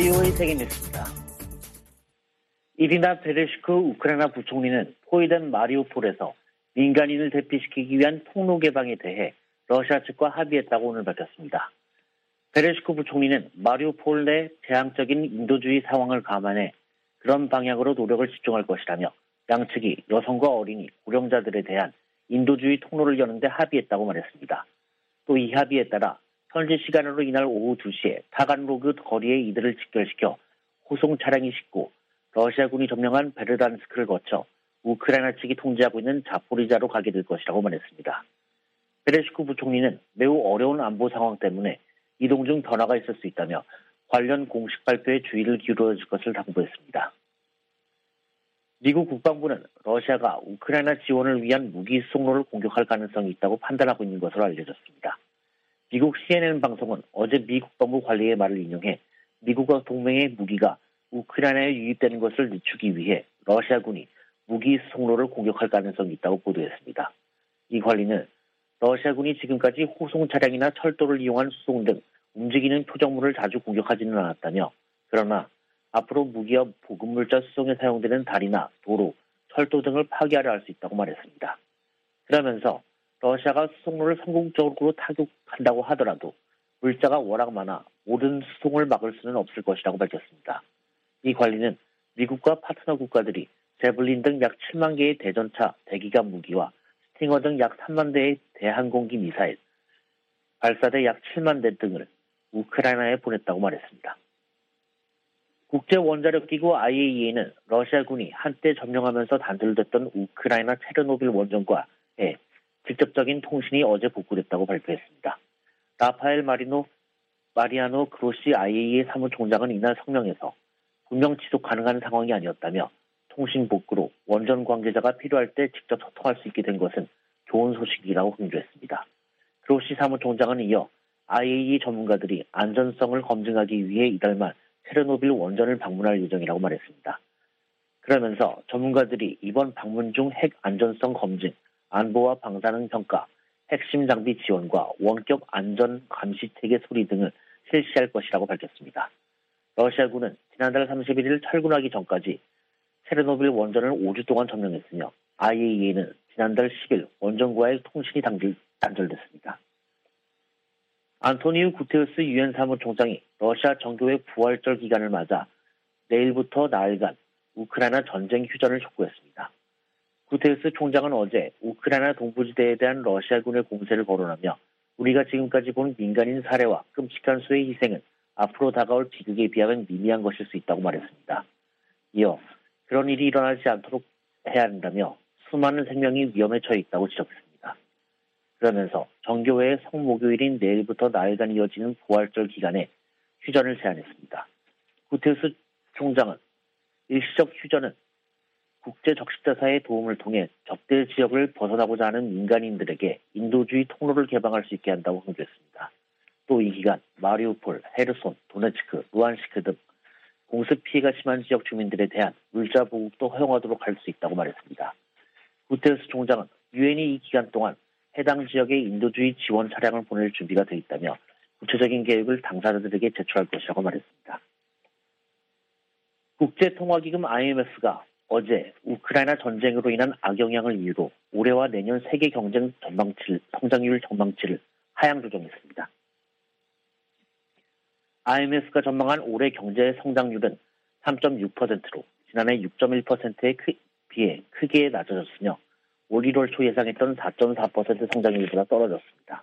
VOA 세계뉴스입니다. 이리나 베레슈크 우크라이나 부총리는 포위된 마리우폴에서 민간인을 대피시키기 위한 통로 개방에 대해 러시아 측과 합의했다고 오늘 밝혔습니다. 베레슈크 부총리는 마리우폴 내 재앙적인 인도주의 상황을 감안해 그런 방향으로 노력을 집중할 것이라며 양측이 여성과 어린이, 고령자들에 대한 인도주의 통로를 여는 데 합의했다고 말했습니다. 또 이 합의에 따라 현지 시간으로 이날 오후 2시에 타간로그 거리에 이들을 직결시켜 호송 차량이 싣고 러시아군이 점령한 베르단스크를 거쳐 우크라이나 측이 통제하고 있는 자포리자로 가게 될 것이라고 말했습니다. 베레슈크 부총리는 매우 어려운 안보 상황 때문에 이동 중 변화가 있을 수 있다며 관련 공식 발표에 주의를 기울여 줄 것을 당부했습니다. 미국 국방부는 러시아가 우크라이나 지원을 위한 무기 수송로를 공격할 가능성이 있다고 판단하고 있는 것으로 알려졌습니다. 미국 CNN 방송은 어제 미 국방부 관리의 말을 인용해 미국과 동맹의 무기가 우크라이나에 유입되는 것을 늦추기 위해 러시아군이 무기 수송로를 공격할 가능성이 있다고 보도했습니다. 이 관리는 러시아군이 지금까지 호송 차량이나 철도를 이용한 수송 등 움직이는 표적물을 자주 공격하지는 않았다며, 그러나 앞으로 무기와 보급물자 수송에 사용되는 다리나 도로, 철도 등을 파괴하려 할 수 있다고 말했습니다. 그러면서 러시아가 수송로를 성공적으로 타격한다고 하더라도 물자가 워낙 많아 모든 수송을 막을 수는 없을 것이라고 밝혔습니다. 이 관리는 미국과 파트너 국가들이 제블린 등 약 7만 개의 대전차, 대기관 무기와 스팅어 등 약 3만 대의 대항공기 미사일, 발사대 약 7만 대 등을 우크라이나에 보냈다고 말했습니다. 국제원자력기구 IAEA는 러시아군이 한때 점령하면서 단절됐던 우크라이나 체르노빌 원전과의 직접적인 통신이 어제 복구됐다고 발표했습니다. 라파엘 마리아노 그로시 IAEA 사무총장은 이날 성명에서 분명 지속 가능한 상황이 아니었다며 통신 복구로 원전 관계자가 필요할 때 직접 소통할 수 있게 된 것은 좋은 소식이라고 강조했습니다. 그로시 사무총장은 이어 IAEA 전문가들이 안전성을 검증하기 위해 이달 말 체르노빌 원전을 방문할 예정이라고 말했습니다. 그러면서 전문가들이 이번 방문 중 핵 안전성 검증, 안보와 방사능 평가, 핵심 장비 지원과 원격 안전 감시 체계 수리 등을 실시할 것이라고 밝혔습니다. 러시아군은 지난달 31일 철군하기 전까지 체르노빌 원전을 5주 동안 점령했으며 IAEA는 지난달 10일 원전과의 통신이 단절됐습니다. 안토니우 구테우스 유엔 사무총장이 러시아 정교의 부활절 기간을 맞아 내일부터 나흘간 우크라이나 전쟁 휴전을 촉구했습니다. 구테우스 총장은 어제 우크라이나 동부지대에 대한 러시아군의 공세를 거론하며 우리가 지금까지 본 민간인 살해와 끔찍한 수의 희생은 앞으로 다가올 비극에 비하면 미미한 것일 수 있다고 말했습니다. 이어 그런 일이 일어나지 않도록 해야 한다며 수많은 생명이 위험에 처해 있다고 지적했습니다. 그러면서 정교회의 성목요일인 내일부터 나흘간 이어지는 부활절 기간에 휴전을 제안했습니다. 구테우스 총장은 일시적 휴전은 국제 적십자사의 도움을 통해 적대 지역을 벗어나고자 하는 민간인들에게 인도주의 통로를 개방할 수 있게 한다고 강조했습니다. 또 이 기간 마리우폴, 헤르손, 도네츠크, 루안시크 등 공습 피해가 심한 지역 주민들에 대한 물자 보급도 허용하도록 할 수 있다고 말했습니다. 구테우스 총장은 유엔이 이 기간 동안 해당 지역에 인도주의 지원 차량을 보낼 준비가 돼 있다며 구체적인 계획을 당사자들에게 제출할 것이라고 말했습니다. 국제통화기금 IMF가 어제 우크라이나 전쟁으로 인한 악영향을 이유로 올해와 내년 세계 경쟁 성장률 전망치를 하향 조정했습니다. IMF가 전망한 올해 경제 성장률은 3.6%로 지난해 6.1%에 비해 크게 낮아졌으며 올 1월 초 예상했던 4.4% 성장률보다 떨어졌습니다.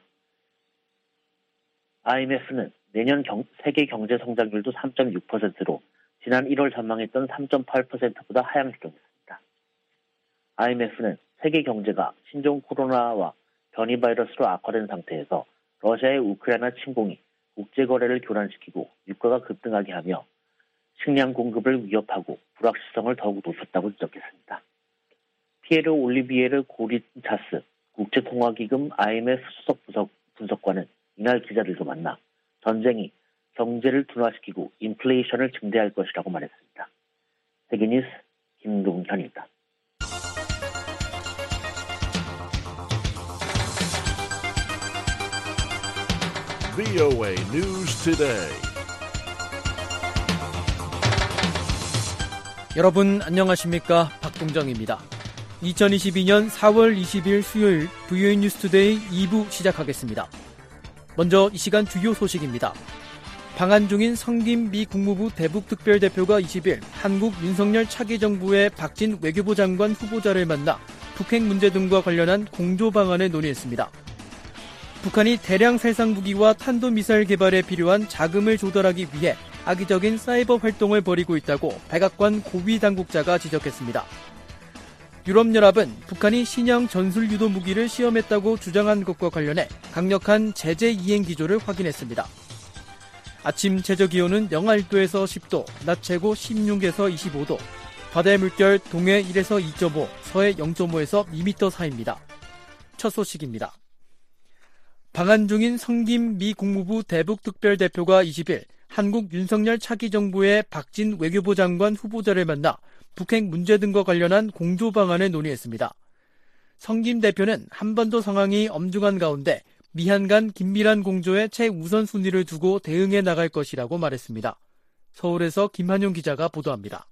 IMF는 내년 세계 경제 성장률도 3.6%로 지난 1월 전망했던 3.8%보다 하향 조정했습니다. IMF는 세계 경제가 신종 코로나와 변이 바이러스로 악화된 상태에서 러시아의 우크라이나 침공이 국제거래를 교란시키고 유가가 급등하게 하며 식량 공급을 위협하고 불확실성을 더욱 높였다고 지적했습니다. 피에르 올리비에르 고리차스 국제통화기금 IMF 수석 분석관은 이날 기자들과 만나 전쟁이 경제를 둔화시키고 인플레이션을 증대할 것이라고 말했습니다. 세계뉴스 김동현입니다. VOA News Today. 여러분 안녕하십니까? 박동정입니다. 2022년 4월 20일 수요일 VOA 뉴스투데이 2부 시작하겠습니다. 먼저 이 시간 주요 소식입니다. 방한 중인 성김 미 국무부 대북특별대표가 20일 한국 윤석열 차기 정부의 박진 외교부 장관 후보자를 만나 북핵 문제 등과 관련한 공조 방안을 논의했습니다. 북한이 대량 살상 무기와 탄도미사일 개발에 필요한 자금을 조달하기 위해 악의적인 사이버 활동을 벌이고 있다고 백악관 고위 당국자가 지적했습니다. 유럽연합은 북한이 신형 전술유도 무기를 시험했다고 주장한 것과 관련해 강력한 제재 이행 기조를 확인했습니다. 아침 최저기온은 영하 1도에서 10도, 낮 최고 16에서 25도, 바다의 물결 동해 1에서 2.5, 서해 0.5에서 2m 사이입니다. 첫 소식입니다. 방한 중인 성김 미 국무부 대북특별대표가 20일 한국 윤석열 차기 정부의 박진 외교부 장관 후보자를 만나 북핵 문제 등과 관련한 공조 방안을 논의했습니다. 성김 대표는 한반도 상황이 엄중한 가운데 미한 간 긴밀한 공조에 최우선 순위를 두고 대응해 나갈 것이라고 말했습니다. 서울에서 김한용 기자가 보도합니다.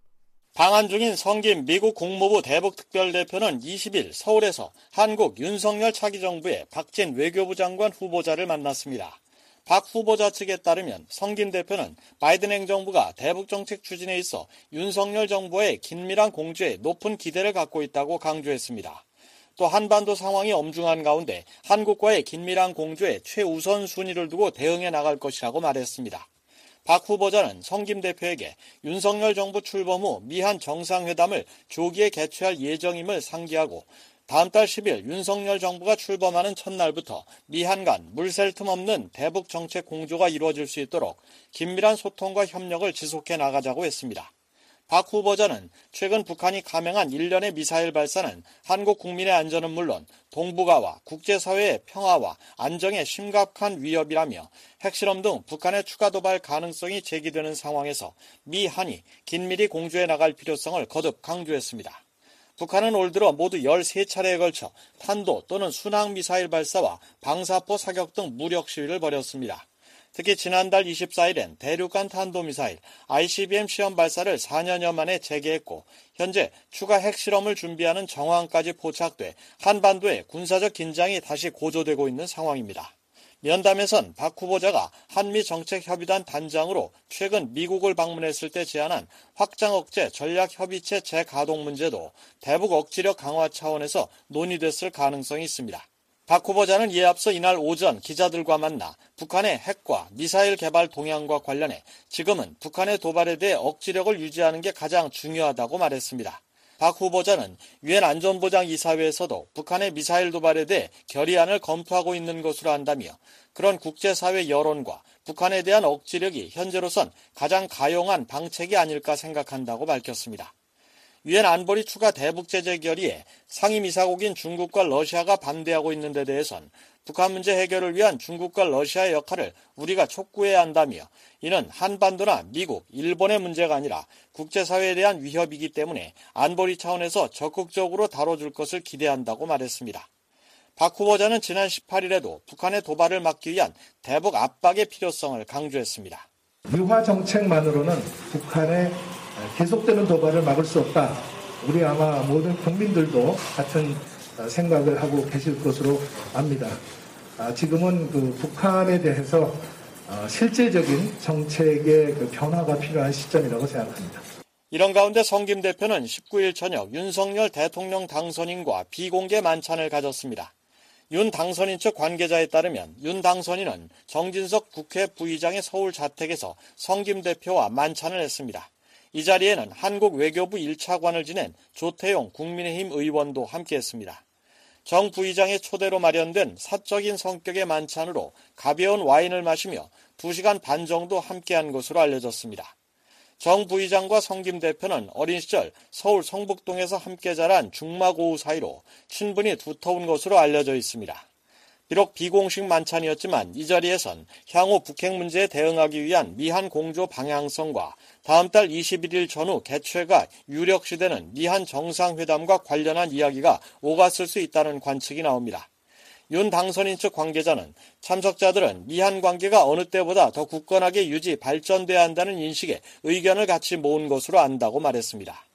방한 중인 성김 미국 국무부 대북특별대표는 20일 서울에서 한국 윤석열 차기 정부의 박진 외교부 장관 후보자를 만났습니다. 박 후보자 측에 따르면 성김 대표는 바이든 행정부가 대북정책 추진에 있어 윤석열 정부의 긴밀한 공조에 높은 기대를 갖고 있다고 강조했습니다. 또 한반도 상황이 엄중한 가운데 한국과의 긴밀한 공조에 최우선 순위를 두고 대응해 나갈 것이라고 말했습니다. 박 후보자는 성김 대표에게 윤석열 정부 출범 후 미한 정상회담을 조기에 개최할 예정임을 상기하고 다음 달 10일 윤석열 정부가 출범하는 첫날부터 미한 간 물샐 틈 없는 대북 정책 공조가 이루어질 수 있도록 긴밀한 소통과 협력을 지속해 나가자고 했습니다. 박 후보자는 최근 북한이 감행한 일련의 미사일 발사는 한국 국민의 안전은 물론 동북아와 국제사회의 평화와 안정에 심각한 위협이라며 핵실험 등 북한의 추가 도발 가능성이 제기되는 상황에서 미, 한이 긴밀히 공조해 나갈 필요성을 거듭 강조했습니다. 북한은 올 들어 모두 13차례에 걸쳐 탄도 또는 순항미사일 발사와 방사포 사격 등 무력 시위를 벌였습니다. 특히 지난달 24일엔 대륙간 탄도미사일 ICBM 시험 발사를 4년여 만에 재개했고 현재 추가 핵실험을 준비하는 정황까지 포착돼 한반도의 군사적 긴장이 다시 고조되고 있는 상황입니다. 면담에선 박 후보자가 한미정책협의단 단장으로 최근 미국을 방문했을 때 제안한 확장억제 전략협의체 재가동 문제도 대북 억지력 강화 차원에서 논의됐을 가능성이 있습니다. 박 후보자는 이에 앞서 이날 오전 기자들과 만나 북한의 핵과 미사일 개발 동향과 관련해 지금은 북한의 도발에 대해 억지력을 유지하는 게 가장 중요하다고 말했습니다. 박 후보자는 유엔 안전보장이사회에서도 북한의 미사일 도발에 대해 결의안을 검토하고 있는 것으로 안다며 그런 국제사회 여론과 북한에 대한 억지력이 현재로선 가장 가용한 방책이 아닐까 생각한다고 밝혔습니다. 유엔 안보리 추가 대북제재 결의에 상임이사국인 중국과 러시아가 반대하고 있는 데 대해선 북한 문제 해결을 위한 중국과 러시아의 역할을 우리가 촉구해야 한다며 이는 한반도나 미국, 일본의 문제가 아니라 국제사회에 대한 위협이기 때문에 안보리 차원에서 적극적으로 다뤄줄 것을 기대한다고 말했습니다. 박 후보자는 지난 18일에도 북한의 도발을 막기 위한 대북 압박의 필요성을 강조했습니다. 유화 정책만으로는 북한의 계속되는 도발을 막을 수 없다. 우리 아마 모든 국민들도 같은 생각을 하고 계실 것으로 압니다. 지금은 북한에 대해서 실제적인 정책의 변화가 필요한 시점이라고 생각합니다. 이런 가운데 성김 대표는 19일 저녁 윤석열 대통령 당선인과 비공개 만찬을 가졌습니다. 윤 당선인 측 관계자에 따르면 윤 당선인은 정진석 국회 부의장의 서울 자택에서 성김 대표와 만찬을 했습니다. 이 자리에는 한국 외교부 1차관을 지낸 조태용 국민의힘 의원도 함께했습니다. 정 부의장의 초대로 마련된 사적인 성격의 만찬으로 가벼운 와인을 마시며 2시간 반 정도 함께한 것으로 알려졌습니다. 정 부의장과 성김 대표는 어린 시절 서울 성북동에서 함께 자란 중마고우 사이로 친분이 두터운 것으로 알려져 있습니다. 비록 비공식 만찬이었지만 이 자리에선 향후 북핵 문제에 대응하기 위한 미한 공조 방향성과 다음 달 21일 전후 개최가 유력시되는 미한 정상회담과 관련한 이야기가 오갔을 수 있다는 관측이 나옵니다. 윤 당선인 측 관계자는 참석자들은 미한 관계가 어느 때보다 더 굳건하게 유지 발전돼야 한다는 인식에 의견을 같이 모은 것으로 안다고 말했습니다.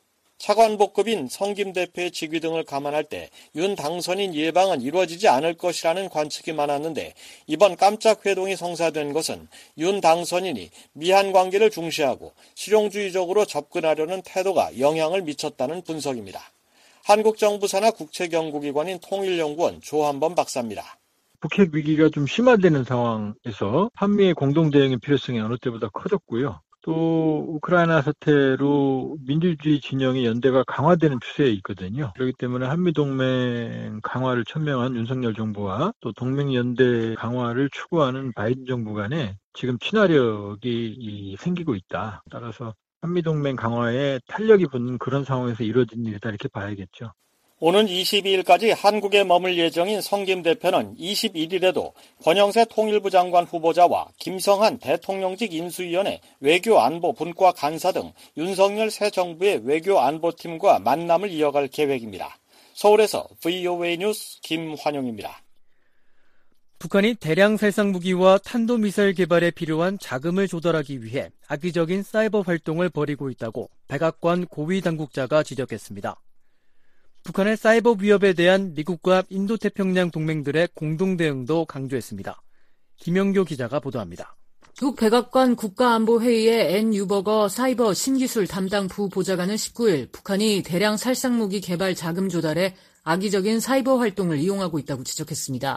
차관복급인 성 김 대표의 직위 등을 감안할 때 윤 당선인 예방은 이루어지지 않을 것이라는 관측이 많았는데 이번 깜짝 회동이 성사된 것은 윤 당선인이 미한 관계를 중시하고 실용주의적으로 접근하려는 태도가 영향을 미쳤다는 분석입니다. 한국정부 산하 국책연구기관인 통일연구원 조한범 박사입니다. 북핵 위기가 좀 심화되는 상황에서 한미의 공동대응의 필요성이 어느 때보다 커졌고요. 또 우크라이나 사태로 민주주의 진영의 연대가 강화되는 추세에 있거든요. 그렇기 때문에 한미동맹 강화를 천명한 윤석열 정부와 또 동맹연대 강화를 추구하는 바이든 정부 간에 지금 친화력이 생기고 있다. 따라서 한미동맹 강화에 탄력이 붙는 그런 상황에서 이루어진 일이다 이렇게 봐야겠죠. 오는 22일까지 한국에 머물 예정인 성 김 대표는 21일에도 권영세 통일부 장관 후보자와 김성한 대통령직 인수위원회 외교안보 분과 간사 등 윤석열 새 정부의 외교안보팀과 만남을 이어갈 계획입니다. 서울에서 VOA 뉴스 김환용입니다. 북한이 대량 살상 무기와 탄도미사일 개발에 필요한 자금을 조달하기 위해 악의적인 사이버 활동을 벌이고 있다고 백악관 고위 당국자가 지적했습니다. 북한의 사이버 위협에 대한 미국과 인도태평양 동맹들의 공동 대응도 강조했습니다. 김영교 기자가 보도합니다. 북 백악관 국가안보회의의 앤 유버거 사이버 신기술 담당 부보좌관은 19일 북한이 대량 살상무기 개발 자금 조달에 악의적인 사이버 활동을 이용하고 있다고 지적했습니다.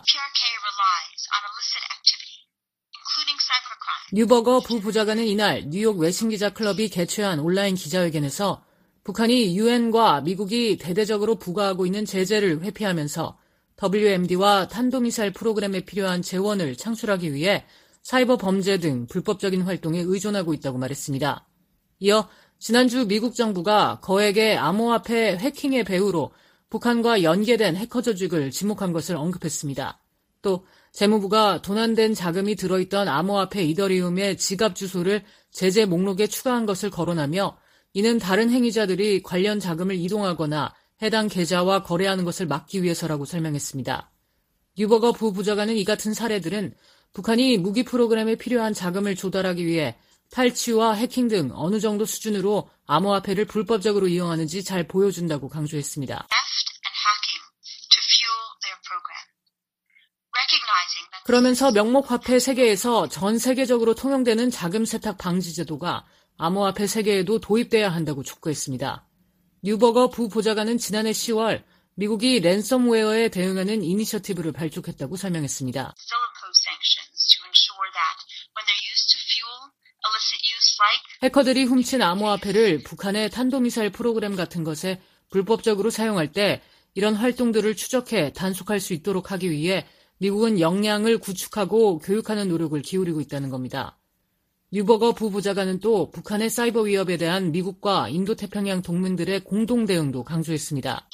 뉴버거 부보좌관은 이날 뉴욕 외신기자클럽이 개최한 온라인 기자회견에서 북한이 유엔과 미국이 대대적으로 부과하고 있는 제재를 회피하면서 WMD와 탄도미사일 프로그램에 필요한 재원을 창출하기 위해 사이버 범죄 등 불법적인 활동에 의존하고 있다고 말했습니다. 이어 지난주 미국 정부가 거액의 암호화폐 해킹의 배후로 북한과 연계된 해커 조직을 지목한 것을 언급했습니다. 또 재무부가 도난된 자금이 들어있던 암호화폐 이더리움의 지갑 주소를 제재 목록에 추가한 것을 거론하며 이는 다른 행위자들이 관련 자금을 이동하거나 해당 계좌와 거래하는 것을 막기 위해서라고 설명했습니다. 유버거 부부장관은 이 같은 사례들은 북한이 무기 프로그램에 필요한 자금을 조달하기 위해 탈취와 해킹 등 어느 정도 수준으로 암호화폐를 불법적으로 이용하는지 잘 보여준다고 강조했습니다. 그러면서 명목화폐 세계에서 전 세계적으로 통용되는 자금 세탁 방지 제도가 암호화폐 세계에도 도입돼야 한다고 촉구했습니다. 뉴버거 부보좌관은 지난해 10월 미국이 랜섬웨어에 대응하는 이니셔티브를 발족했다고 설명했습니다. 해커들이 훔친 암호화폐를 북한의 탄도미사일 프로그램 같은 것에 불법적으로 사용할 때 이런 활동들을 추적해 단속할 수 있도록 하기 위해 미국은 역량을 구축하고 교육하는 노력을 기울이고 있다는 겁니다. 뉴버거 부보좌관은 또 북한의 사이버 위협에 대한 미국과 인도태평양 동맹들의 공동 대응도 강조했습니다.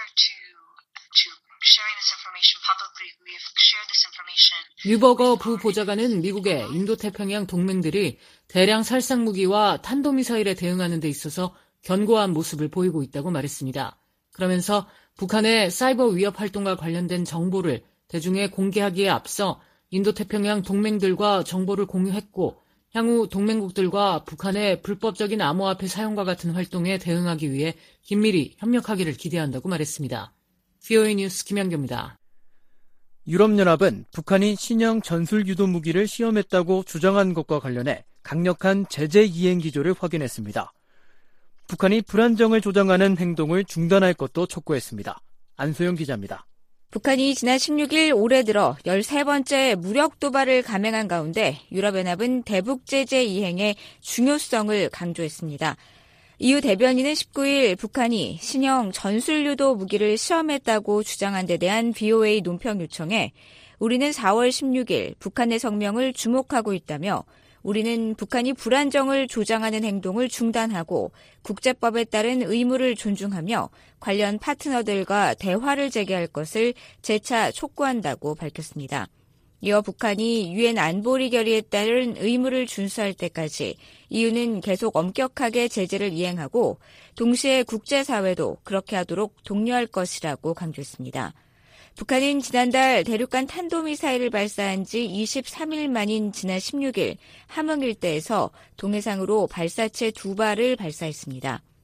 뉴버거 부보좌관은 미국의 인도태평양 동맹들이 대량 살상무기와 탄도미사일에 대응하는 데 있어서 견고한 모습을 보이고 있다고 말했습니다. 그러면서 북한의 사이버 위협 활동과 관련된 정보를 대중에 공개하기에 앞서 인도태평양 동맹들과 정보를 공유했고 향후 동맹국들과 북한의 불법적인 암호화폐 사용과 같은 활동에 대응하기 위해 긴밀히 협력하기를 기대한다고 말했습니다. VOA 뉴스 김현교입니다. 유럽연합은 북한이 신형 전술유도 무기를 시험했다고 주장한 것과 관련해 강력한 제재 이행 기조를 확인했습니다. 북한이 불안정을 조장하는 행동을 중단할 것도 촉구했습니다. 안소영 기자입니다. 북한이 지난 16일 올해 들어 13번째 무력 도발을 감행한 가운데 유럽연합은 대북 제재 이행의 중요성을 강조했습니다. EU 대변인은 19일 북한이 신형 전술유도 무기를 시험했다고 주장한 데 대한 VOA 논평 요청에 우리는 4월 16일 북한의 성명을 주목하고 있다며 우리는 북한이 불안정을 조장하는 행동을 중단하고 국제법에 따른 의무를 존중하며 관련 파트너들과 대화를 재개할 것을 재차 촉구한다고 밝혔습니다. 이어 북한이 유엔 안보리 결의에 따른 의무를 준수할 때까지 EU는 계속 엄격하게 제재를 이행하고 동시에 국제사회도 그렇게 하도록 독려할 것이라고 강조했습니다. 북한은 지난달 대륙간 탄도미사일을 발사한 지 23일 만인 지난 16일 함흥 일대에서 동해상으로 발사체 2발을 발사했습니다.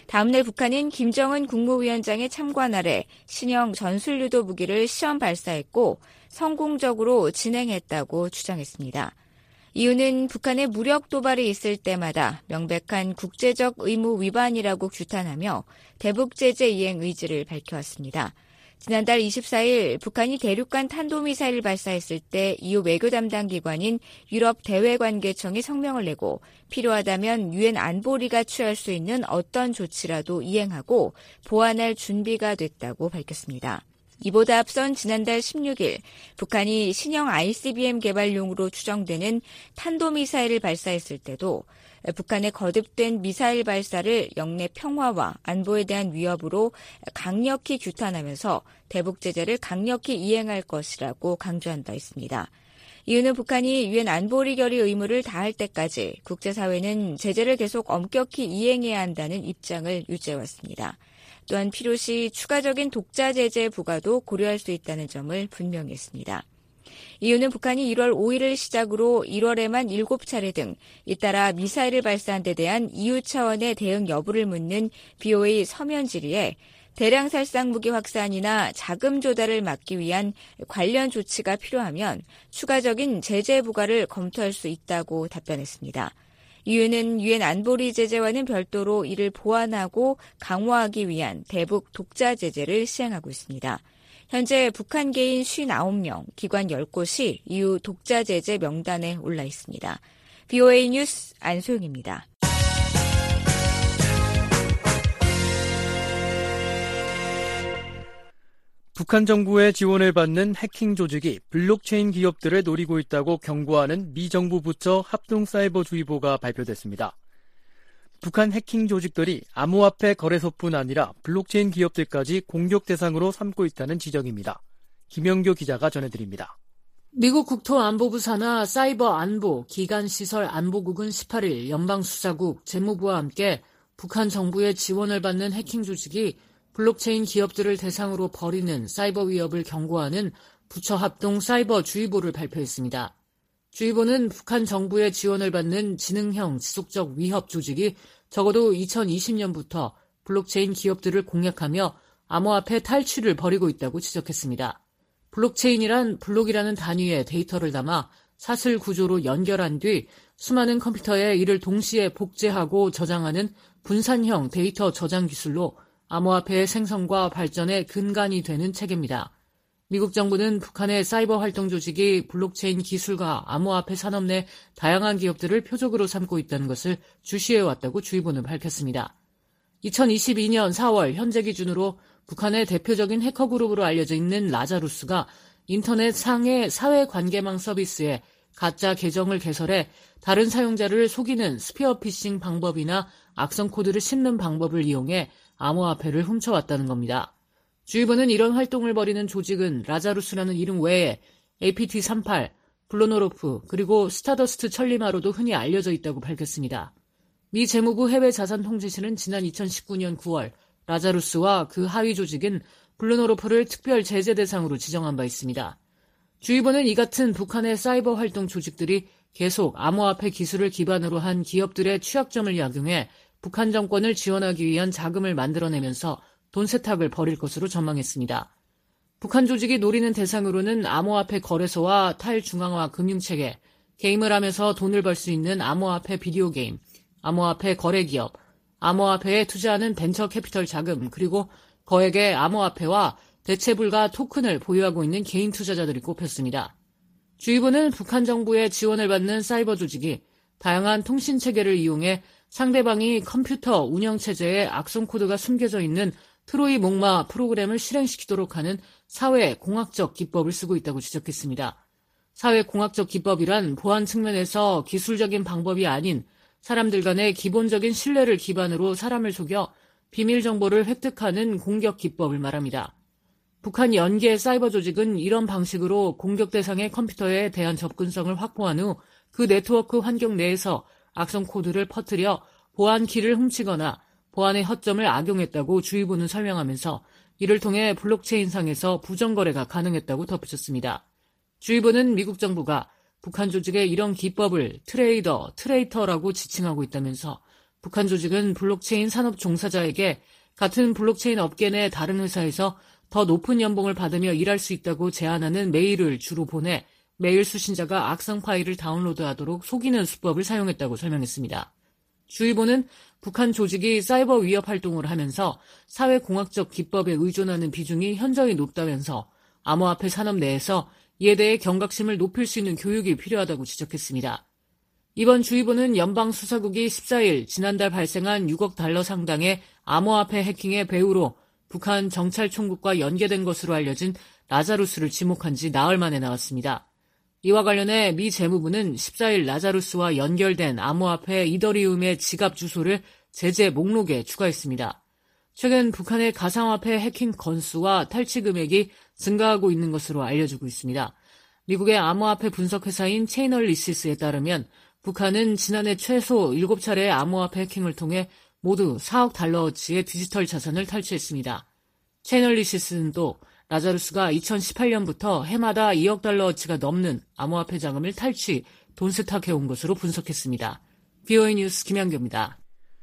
다음날 북한은 김정은 국무위원장의 참관 아래 신형 전술유도 무기를 시험 발사했고 성공적으로 진행했다고 주장했습니다. 이유는 북한의 무력 도발이 있을 때마다 명백한 국제적 의무 위반이라고 규탄하며 대북 제재 이행 의지를 밝혀왔습니다. 지난달 24일 북한이 대륙간 탄도미사일을 발사했을 때 EU 외교 담당 기관인 유럽 대외관계청이 성명을 내고 필요하다면 유엔 안보리가 취할 수 있는 어떤 조치라도 이행하고 보완할 준비가 됐다고 밝혔습니다. 이보다 앞선 지난달 16일 북한이 신형 ICBM 개발용으로 추정되는 탄도미사일을 발사했을 때도 북한의 거듭된 미사일 발사를 영내 평화와 안보에 대한 위협으로 강력히 규탄하면서 대북 제재를 강력히 이행할 것이라고 강조한 바 있습니다. 이유는 북한이 유엔 안보리 결의 의무를 다할 때까지 국제사회는 제재를 계속 엄격히 이행해야 한다는 입장을 유지해왔습니다. 또한 필요시 추가적인 독자 제재 부과도 고려할 수 있다는 점을 분명히 했습니다. 이유는 북한이 1월 5일을 시작으로 1월에만 7차례 등 잇따라 미사일을 발사한 데 대한 EU 차원의 대응 여부를 묻는 BOA 서면 질의에 대량 살상 무기 확산이나 자금 조달을 막기 위한 관련 조치가 필요하면 추가적인 제재 부과를 검토할 수 있다고 답변했습니다. 이유는 유엔 안보리 제재와는 별도로 이를 보완하고 강화하기 위한 대북 독자 제재를 시행하고 있습니다. 현재 북한계인 59명, 기관 10곳이 EU 독자 제재 명단에 올라 있습니다. BOA 뉴스 안소영입니다. 북한 정부의 지원을 받는 해킹 조직이 블록체인 기업들을 노리고 있다고 경고하는 미 정부 부처 합동사이버주의보가 발표됐습니다. 북한 해킹 조직들이 암호화폐 거래소뿐 아니라 블록체인 기업들까지 공격 대상으로 삼고 있다는 지적입니다. 김영교 기자가 전해드립니다. 미국 국토안보부 산하 사이버 안보 기간시설 안보국은 18일 연방수사국 재무부와 함께 북한 정부의 지원을 받는 해킹 조직이 블록체인 기업들을 대상으로 벌이는 사이버 위협을 경고하는 부처 합동 사이버 주의보를 발표했습니다. 주의보는 북한 정부의 지원을 받는 지능형 지속적 위협 조직이 적어도 2020년부터 블록체인 기업들을 공략하며 암호화폐 탈취를 벌이고 있다고 지적했습니다. 블록체인이란 블록이라는 단위의 데이터를 담아 사슬 구조로 연결한 뒤 수많은 컴퓨터에 이를 동시에 복제하고 저장하는 분산형 데이터 저장 기술로 암호화폐의 생성과 발전의 근간이 되는 체계입니다. 미국 정부는 북한의 사이버 활동 조직이 블록체인 기술과 암호화폐 산업 내 다양한 기업들을 표적으로 삼고 있다는 것을 주시해왔다고 주의보는 밝혔습니다. 2022년 4월 현재 기준으로 북한의 대표적인 해커 그룹으로 알려져 있는 라자루스가 인터넷 상해 사회관계망 서비스에 가짜 계정을 개설해 다른 사용자를 속이는 스피어 피싱 방법이나 악성 코드를 씹는 방법을 이용해 암호화폐를 훔쳐왔다는 겁니다. 주의보는 이런 활동을 벌이는 조직은 라자루스라는 이름 외에 APT38, 블루노로프, 그리고 스타더스트 천리마로도 흔히 알려져 있다고 밝혔습니다. 미 재무부 해외자산통제실은 지난 2019년 9월 라자루스와 그 하위 조직인 블루노로프를 특별 제재 대상으로 지정한 바 있습니다. 주의보는 이 같은 북한의 사이버 활동 조직들이 계속 암호화폐 기술을 기반으로 한 기업들의 취약점을 약용해 북한 정권을 지원하기 위한 자금을 만들어내면서 돈 세탁을 벌일 것으로 전망했습니다. 북한 조직이 노리는 대상으로는 암호화폐 거래소와 탈중앙화 금융체계, 게임을 하면서 돈을 벌 수 있는 암호화폐 비디오 게임, 암호화폐 거래기업, 암호화폐에 투자하는 벤처 캐피털 자금, 그리고 거액의 암호화폐와 대체불가 토큰을 보유하고 있는 개인 투자자들이 꼽혔습니다. 주의보는 북한 정부의 지원을 받는 사이버 조직이 다양한 통신체계를 이용해 상대방이 컴퓨터 운영체제에 악성 코드가 숨겨져 있는 트로이 목마 프로그램을 실행시키도록 하는 사회공학적 기법을 쓰고 있다고 지적했습니다. 사회공학적 기법이란 보안 측면에서 기술적인 방법이 아닌 사람들 간의 기본적인 신뢰를 기반으로 사람을 속여 비밀 정보를 획득하는 공격 기법을 말합니다. 북한 연계 사이버 조직은 이런 방식으로 공격 대상의 컴퓨터에 대한 접근성을 확보한 후 그 네트워크 환경 내에서 악성 코드를 퍼뜨려 보안 키를 훔치거나 보안의 허점을 악용했다고 주의보는 설명하면서 이를 통해 블록체인상에서 부정거래가 가능했다고 덧붙였습니다. 주의보는 미국 정부가 북한 조직의 이런 기법을 트레이터라고 지칭하고 있다면서 북한 조직은 블록체인 산업 종사자에게 같은 블록체인 업계 내 다른 회사에서 더 높은 연봉을 받으며 일할 수 있다고 제안하는 메일을 주로 보내 메일 수신자가 악성 파일을 다운로드하도록 속이는 수법을 사용했다고 설명했습니다. 주의보는 북한 조직이 사이버 위협 활동을 하면서 사회공학적 기법에 의존하는 비중이 현저히 높다면서 암호화폐 산업 내에서 이에 대해 경각심을 높일 수 있는 교육이 필요하다고 지적했습니다. 이번 주의보는 연방수사국이 14일 지난달 발생한 6억 달러 상당의 암호화폐 해킹의 배후로 북한 정찰총국과 연계된 것으로 알려진 라자루스를 지목한 지 나흘 만에 나왔습니다. 이와 관련해 미 재무부는 14일 라자루스와 연결된 암호화폐 이더리움의 지갑 주소를 제재 목록에 추가했습니다. 최근 북한의 가상화폐 해킹 건수와 탈취 금액이 증가하고 있는 것으로 알려지고 있습니다. 미국의 암호화폐 분석회사인 체이널리시스에 따르면 북한은 지난해 최소 7차례의 암호화폐 해킹을 통해 모두 4억 달러어치의 디지털 자산을 탈취했습니다. 체이널리시스는 또 라자루스가 2018년부터 해마다 2억 달러어치가 넘는 암호화폐 자금을 탈취, 돈 세탁해온 것으로 분석했습니다. BOA 뉴스 김양규입니다.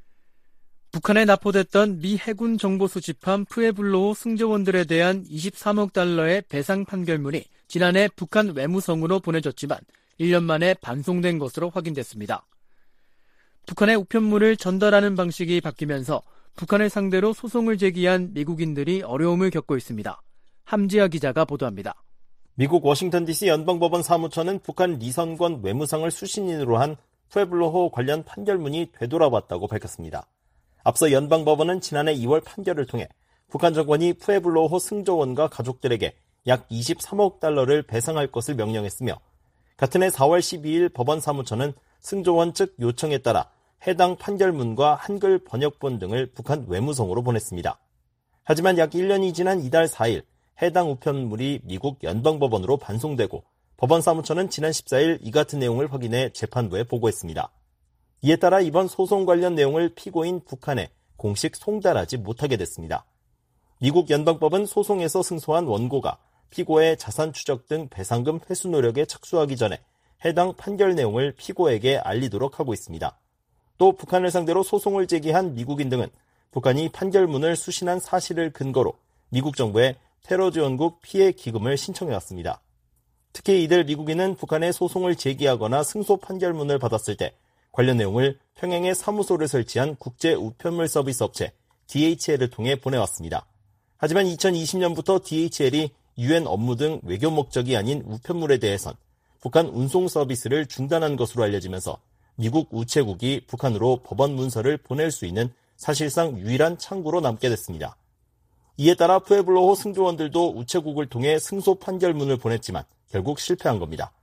북한에 납포됐던 미 해군 정보 수집함 푸에블로 승조원들에 대한 23억 달러의 배상 판결문이 지난해 북한 외무성으로 보내졌지만 1년 만에 반송된 것으로 확인됐습니다. 북한의 우편물을 전달하는 방식이 바뀌면서 북한을 상대로 소송을 제기한 미국인들이 어려움을 겪고 있습니다. 함지아 기자가 보도합니다. 미국 워싱턴 DC 연방법원 사무처는 북한 리선권 외무상을 수신인으로 한 푸에블로호 관련 판결문이 되돌아왔다고 밝혔습니다. 앞서 연방법원은 지난해 2월 판결을 통해 북한 정권이 푸에블로호 승조원과 가족들에게 약 23억 달러를 배상할 것을 명령했으며 같은 해 4월 12일 법원 사무처는 승조원 측 요청에 따라 해당 판결문과 한글 번역본 등을 북한 외무성으로 보냈습니다. 하지만 약 1년이 지난 이달 4일 해당 우편물이 미국 연방법원으로 반송되고 법원 사무처는 지난 14일 이 같은 내용을 확인해 재판부에 보고했습니다. 이에 따라 이번 소송 관련 내용을 피고인 북한에 공식 송달하지 못하게 됐습니다. 미국 연방법은 소송에서 승소한 원고가 피고의 자산 추적 등 배상금 회수 노력에 착수하기 전에 해당 판결 내용을 피고에게 알리도록 하고 있습니다. 또 북한을 상대로 소송을 제기한 미국인 등은 북한이 판결문을 수신한 사실을 근거로 미국 정부에 테러 지원국 피해 기금을 신청해왔습니다. 특히 이들 미국인은 북한에 소송을 제기하거나 승소 판결문을 받았을 때 관련 내용을 평양에 사무소를 설치한 국제 우편물 서비스 업체 DHL을 통해 보내왔습니다. 하지만 2020년부터 DHL이 UN 업무 등 외교 목적이 아닌 우편물에 대해선 북한 운송 서비스를 중단한 것으로 알려지면서 미국 우체국이 북한으로 법원 문서를 보낼 수 있는 사실상 유일한 창구로 남게 됐습니다. 이에 따라 푸에블로호 승조원들도 우체국을 통해 승소 판결문을 보냈지만 결국 실패한 겁니다.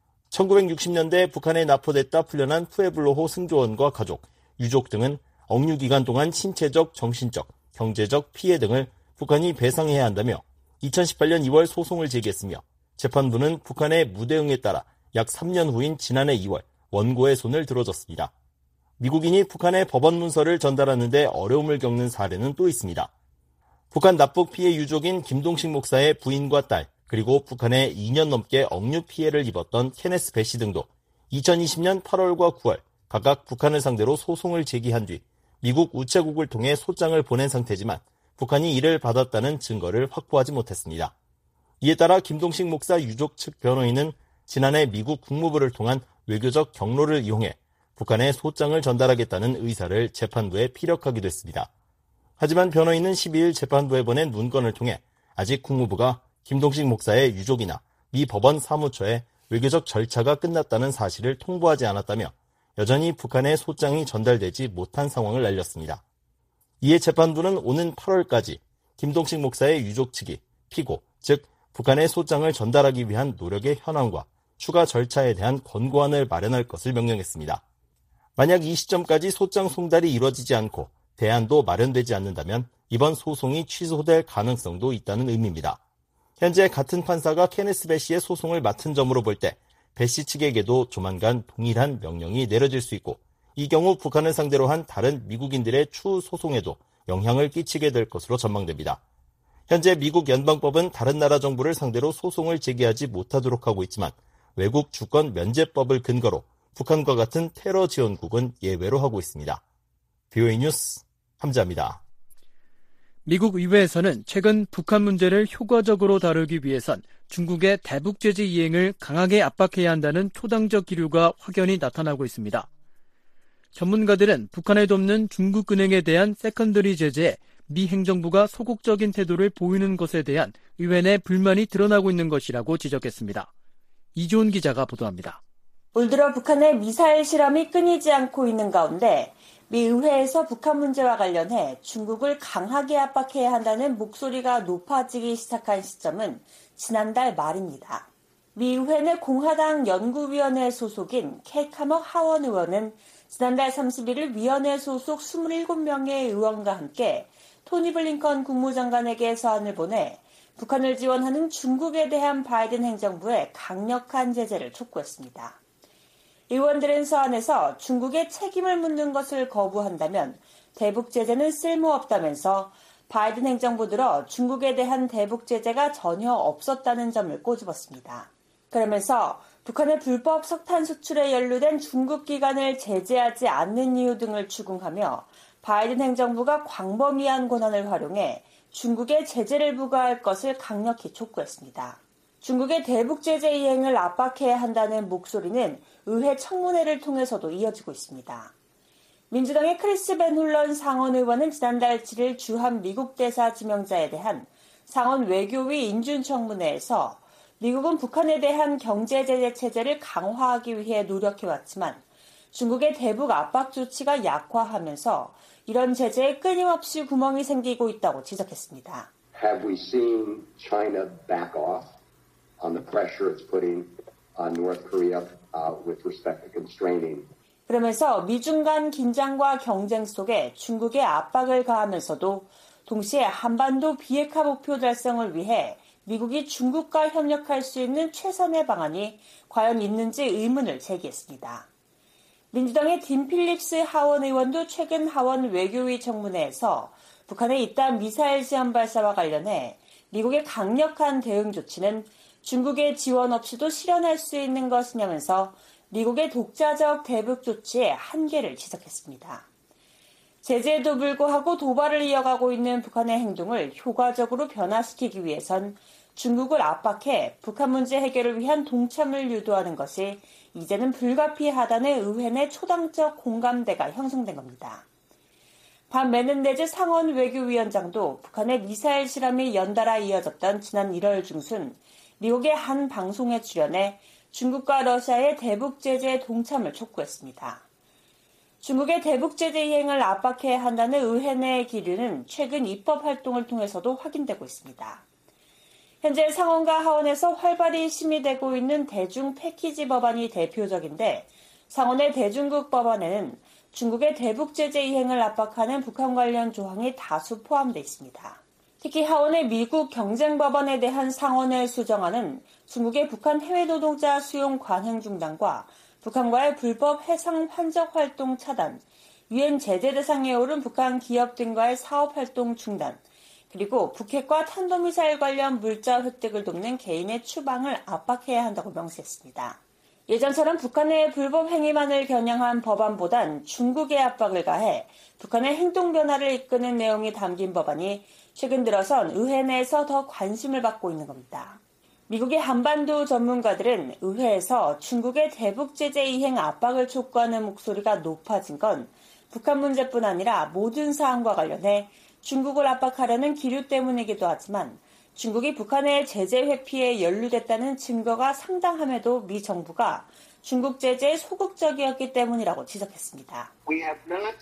1960년대 북한에 납포됐다 풀려난 푸에블로호 승조원과 가족, 유족 등은 억류 기간 동안 신체적, 정신적, 경제적 피해 등을 북한이 배상해야 한다며 2018년 2월 소송을 제기했으며 재판부는 북한의 무대응에 따라 약 3년 후인 지난해 2월 원고의 손을 들어줬습니다. 미국인이 북한에 법원 문서를 전달하는데 어려움을 겪는 사례는 또 있습니다. 북한 납북 피해 유족인 김동식 목사의 부인과 딸, 그리고 북한에 2년 넘게 억류 피해를 입었던 케네스 배씨 등도 2020년 8월과 9월 각각 북한을 상대로 소송을 제기한 뒤 미국 우체국을 통해 소장을 보낸 상태지만 북한이 이를 받았다는 증거를 확보하지 못했습니다. 이에 따라 김동식 목사 유족 측 변호인은 지난해 미국 국무부를 통한 외교적 경로를 이용해 북한에 소장을 전달하겠다는 의사를 재판부에 피력하기도 했습니다. 하지만 변호인은 12일 재판부에 보낸 문건을 통해 아직 국무부가 김동식 목사의 유족이나 미 법원 사무처에 외교적 절차가 끝났다는 사실을 통보하지 않았다며 여전히 북한에 소장이 전달되지 못한 상황을 알렸습니다. 이에 재판부는 오는 8월까지 김동식 목사의 유족 측이 피고, 즉 북한에 소장을 전달하기 위한 노력의 현황과 추가 절차에 대한 권고안을 마련할 것을 명령했습니다. 만약 이 시점까지 소장 송달이 이루어지지 않고 대안도 마련되지 않는다면 이번 소송이 취소될 가능성도 있다는 의미입니다. 현재 같은 판사가 케네스 배씨의 소송을 맡은 점으로 볼 때 배씨 측에게도 조만간 동일한 명령이 내려질 수 있고 이 경우 북한을 상대로 한 다른 미국인들의 추후 소송에도 영향을 끼치게 될 것으로 전망됩니다. 현재 미국 연방법은 다른 나라 정부를 상대로 소송을 제기하지 못하도록 하고 있지만 외국 주권 면제법을 근거로 북한과 같은 테러 지원국은 예외로 하고 있습니다. VOA 뉴스 함자입니다. 미국 의회에서는 최근 북한 문제를 효과적으로 다루기 위해선 중국의 대북 제재 이행을 강하게 압박해야 한다는 초당적 기류가 확연히 나타나고 있습니다. 전문가들은 북한을 돕는 중국은행에 대한 세컨더리 제재에 미 행정부가 소극적인 태도를 보이는 것에 대한 의회 내 불만이 드러나고 있는 것이라고 지적했습니다. 이주은 기자가 보도합니다. 올 들어 북한의 미사일 실험이 끊이지 않고 있는 가운데 미 의회에서 북한 문제와 관련해 중국을 강하게 압박해야 한다는 목소리가 높아지기 시작한 시점은 지난달 말입니다. 미 의회 내 공화당 연구위원회 소속인 캐카먹 하원 의원은 지난달 31일 위원회 소속 27명의 의원과 함께 토니 블링컨 국무장관에게 서한을 보내 북한을 지원하는 중국에 대한 바이든 행정부의 강력한 제재를 촉구했습니다. 의원들은 서한에서 중국에 책임을 묻는 것을 거부한다면 대북 제재는 쓸모없다면서 바이든 행정부 들어 중국에 대한 대북 제재가 전혀 없었다는 점을 꼬집었습니다. 그러면서 북한의 불법 석탄 수출에 연루된 중국 기관을 제재하지 않는 이유 등을 추궁하며 바이든 행정부가 광범위한 권한을 활용해 중국에 제재를 부과할 것을 강력히 촉구했습니다. 중국의 대북 제재 이행을 압박해야 한다는 목소리는 의회 청문회를 통해서도 이어지고 있습니다. 민주당의 크리스 벤 홀런 상원 의원은 지난달 7일 주한 미국 대사 지명자에 대한 상원 외교위 인준청문회에서 미국은 북한에 대한 경제 제재 체제를 강화하기 위해 노력해왔지만 중국의 대북 압박 조치가 약화하면서 이런 제재에 끊임없이 구멍이 생기고 있다고 지적했습니다. Have we seen China back off on the pressure it's putting on North Korea with respect to constraining? 그러면서 미중 간 긴장과 경쟁 속에 중국에 압박을 가하면서도 동시에 한반도 비핵화 목표 달성을 위해 미국이 중국과 협력할 수 있는 최선의 방안이 과연 있는지 의문을 제기했습니다. 민주당의 딘 필립스 하원 의원도 최근 하원 외교위 청문회에서 북한의 잇따른 미사일 시험 발사와 관련해 미국의 강력한 대응 조치는 중국의 지원 없이도 실현할 수 있는 것이냐면서 미국의 독자적 대북 조치의 한계를 지적했습니다. 제재에도 불구하고 도발을 이어가고 있는 북한의 행동을 효과적으로 변화시키기 위해선 중국을 압박해 북한 문제 해결을 위한 동참을 유도하는 것이 이제는 불가피하다는 의회 내 초당적 공감대가 형성된 겁니다. 반 메넨데즈 상원 외교위원장도 북한의 미사일 실험이 연달아 이어졌던 지난 1월 중순 미국의 한 방송에 출연해 중국과 러시아의 대북 제재에 동참을 촉구했습니다. 중국의 대북 제재 이행을 압박해야 한다는 의회 내의 기류는 최근 입법 활동을 통해서도 확인되고 있습니다. 현재 상원과 하원에서 활발히 심의되고 있는 대중 패키지 법안이 대표적인데 상원의 대중국 법안에는 중국의 대북 제재 이행을 압박하는 북한 관련 조항이 다수 포함되어 있습니다. 특히 하원의 미국 경쟁법안에 대한 상원의 수정안은 중국의 북한 해외 노동자 수용 관행 중단과 북한과의 불법 해상 환적 활동 차단, 유엔 제재 대상에 오른 북한 기업 등과의 사업 활동 중단, 그리고 북핵과 탄도미사일 관련 물자 획득을 돕는 개인의 추방을 압박해야 한다고 명시했습니다. 예전처럼 북한의 불법 행위만을 겨냥한 법안보단 중국의 압박을 가해 북한의 행동 변화를 이끄는 내용이 담긴 법안이 최근 들어선 의회 내에서 더 관심을 받고 있는 겁니다. 미국의 한반도 전문가들은 의회에서 중국의 대북 제재 이행 압박을 촉구하는 목소리가 높아진 건 북한 문제뿐 아니라 모든 사안과 관련해 중국을 압박하려는 기류 때문이기도 하지만 중국이 북한의 제재 회피에 연루됐다는 증거가 상당함에도 미 정부가 중국 제재에 소극적이었기 때문이라고 지적했습니다. We have not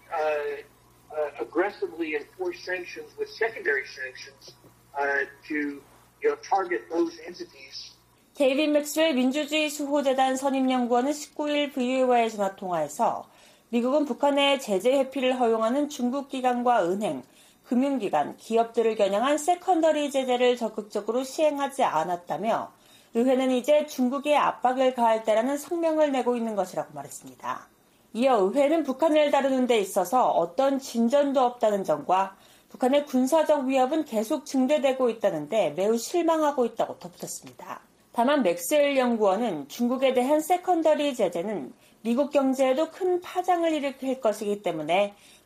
aggressively enforced sanctions with secondary sanctions to target those entities. 데이빗 맥스웰 민주주의 수호재단 선임연구원은 19일 VOA의 전화통화에서 미국은 북한의 제재 회피를 허용하는 중국 기관과 은행, 금융기관, 기업들을 겨냥한 세컨더리 제재를 적극적으로 시행하지 않았다며 의회는 이제 중국에 압박을 가할 때라는 성명을 내고 있는 것이라고 말했습니다. 이어 의회는 북한을 다루는 데 있어서 어떤 진전도 없다는 점과 북한의 군사적 위협은 계속 증대되고 있다는데 매우 실망하고 있다고 덧붙였습니다. 다만 맥스웰 연구원은 중국에 대한 세컨더리 제재는 미국 경제에도 큰 파장을 일으킬 것이기 때문에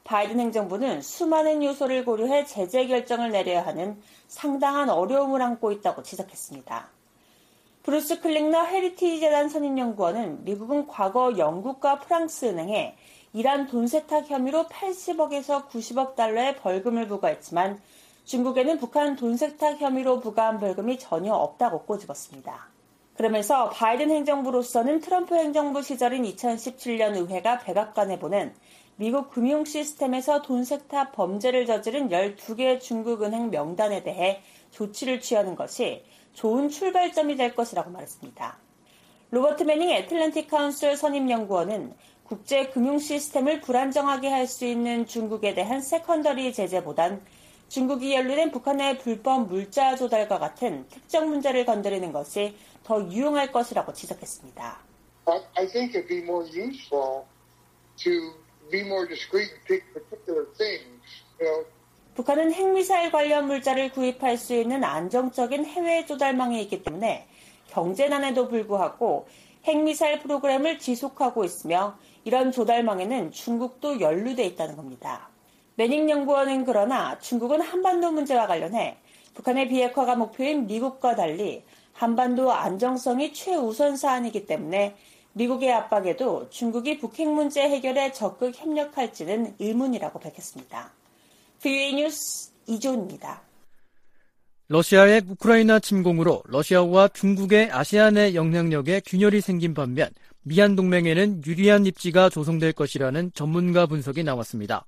바이든 행정부는 수많은 요소를 고려해 제재 결정을 내려야 하는 상당한 어려움을 안고 있다고 지적했습니다. 브루스 클링너 헤리티지 재단 선임연구원은 미국은 과거 영국과 프랑스 은행에 이란 돈 세탁 혐의로 80억에서 90억 달러의 벌금을 부과했지만 중국에는 북한 돈 세탁 혐의로 부과한 벌금이 전혀 없다고 꼬집었습니다. 그러면서 바이든 행정부로서는 트럼프 행정부 시절인 2017년 의회가 백악관에 보낸 미국 금융 시스템에서 돈 세탁 범죄를 저지른 12개의 중국 은행 명단에 대해 조치를 취하는 것이 좋은 출발점이 될 것이라고 말했습니다. 로버트 매닝 애틀랜틱 카운슬 선임연구원은 국제 금융 시스템을 불안정하게 할 수 있는 중국에 대한 세컨더리 제재보단 중국이 연루된 북한의 불법 물자 조달과 같은 특정 문제를 건드리는 것이 더 유용할 것이라고 지적했습니다. I think it'd be more useful to be more discreet and pick particular things. 북한은 핵미사일 관련 물자를 구입할 수 있는 안정적인 해외 조달망이 있기 때문에 경제난에도 불구하고 핵미사일 프로그램을 지속하고 있으며 이런 조달망에는 중국도 연루돼 있다는 겁니다. 매닝 연구원은 그러나 중국은 한반도 문제와 관련해 북한의 비핵화가 목표인 미국과 달리 한반도 안정성이 최우선 사안이기 때문에 미국의 압박에도 중국이 북핵 문제 해결에 적극 협력할지는 의문이라고 밝혔습니다. VOA 뉴스 이조은입니다. 러시아의 우크라이나 침공으로 러시아와 중국의 아시안의 영향력에 균열이 생긴 반면 미한 동맹에는 유리한 입지가 조성될 것이라는 전문가 분석이 나왔습니다.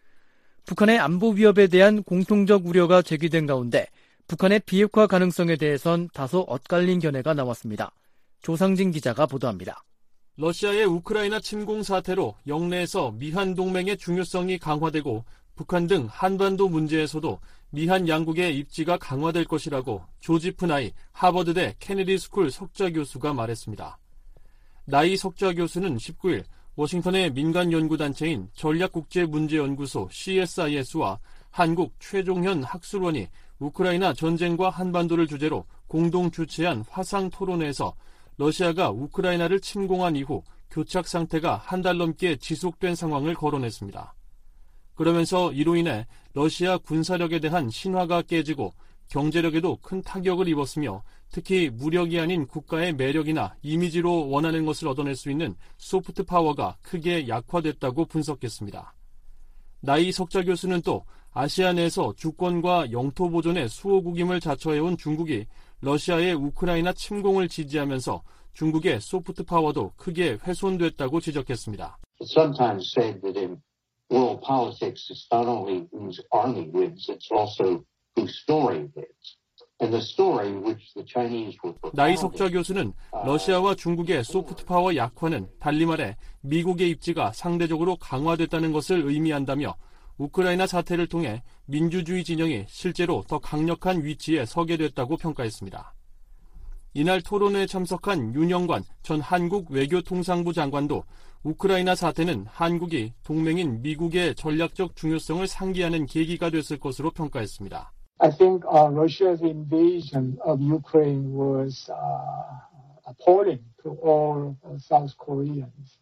북한의 안보 위협에 대한 공통적 우려가 제기된 가운데 북한의 비핵화 가능성에 대해선 다소 엇갈린 견해가 나왔습니다. 조상진 기자가 보도합니다. 러시아의 우크라이나 침공 사태로 영내에서 미한 동맹의 중요성이 강화되고 북한 등 한반도 문제에서도 미한 양국의 입지가 강화될 것이라고 조지프 나이 하버드대 케네디 스쿨 석좌 교수가 말했습니다. 나이 석좌 교수는 19일 워싱턴의 민간 연구단체인 전략국제문제연구소 CSIS와 한국 최종현 학술원이 우크라이나 전쟁과 한반도를 주제로 공동 주최한 화상 토론회에서 러시아가 우크라이나를 침공한 이후 교착 상태가 한 달 넘게 지속된 상황을 거론했습니다. 그러면서 이로 인해 러시아 군사력에 대한 신화가 깨지고 경제력에도 큰 타격을 입었으며 특히 무력이 아닌 국가의 매력이나 이미지로 원하는 것을 얻어낼 수 있는 소프트 파워가 크게 약화됐다고 분석했습니다. 나이 석좌 교수는 또 아시아 내에서 주권과 영토 보존의 수호국임을 자처해온 중국이 러시아의 우크라이나 침공을 지지하면서 중국의 소프트 파워도 크게 훼손됐다고 지적했습니다. Sometimes said that in world politics it's not only whose army wins, it's also whose story wins. And the story which the Chinese were 나이 석좌 교수는 러시아와 중국의 소프트 파워 약화는 달리 말해 미국의 입지가 상대적으로 강화됐다는 것을 의미한다며 우크라이나 사태를 통해 민주주의 진영이 실제로 더 강력한 위치에 서게 됐다고 평가했습니다. 이날 토론회에 참석한 윤영관 전 한국 외교통상부 장관도 우크라이나 사태는 한국이 동맹인 미국의 전략적 중요성을 상기하는 계기가 됐을 것으로 평가했습니다. I think Russia's invasion of Ukraine was appalling to all South Koreans.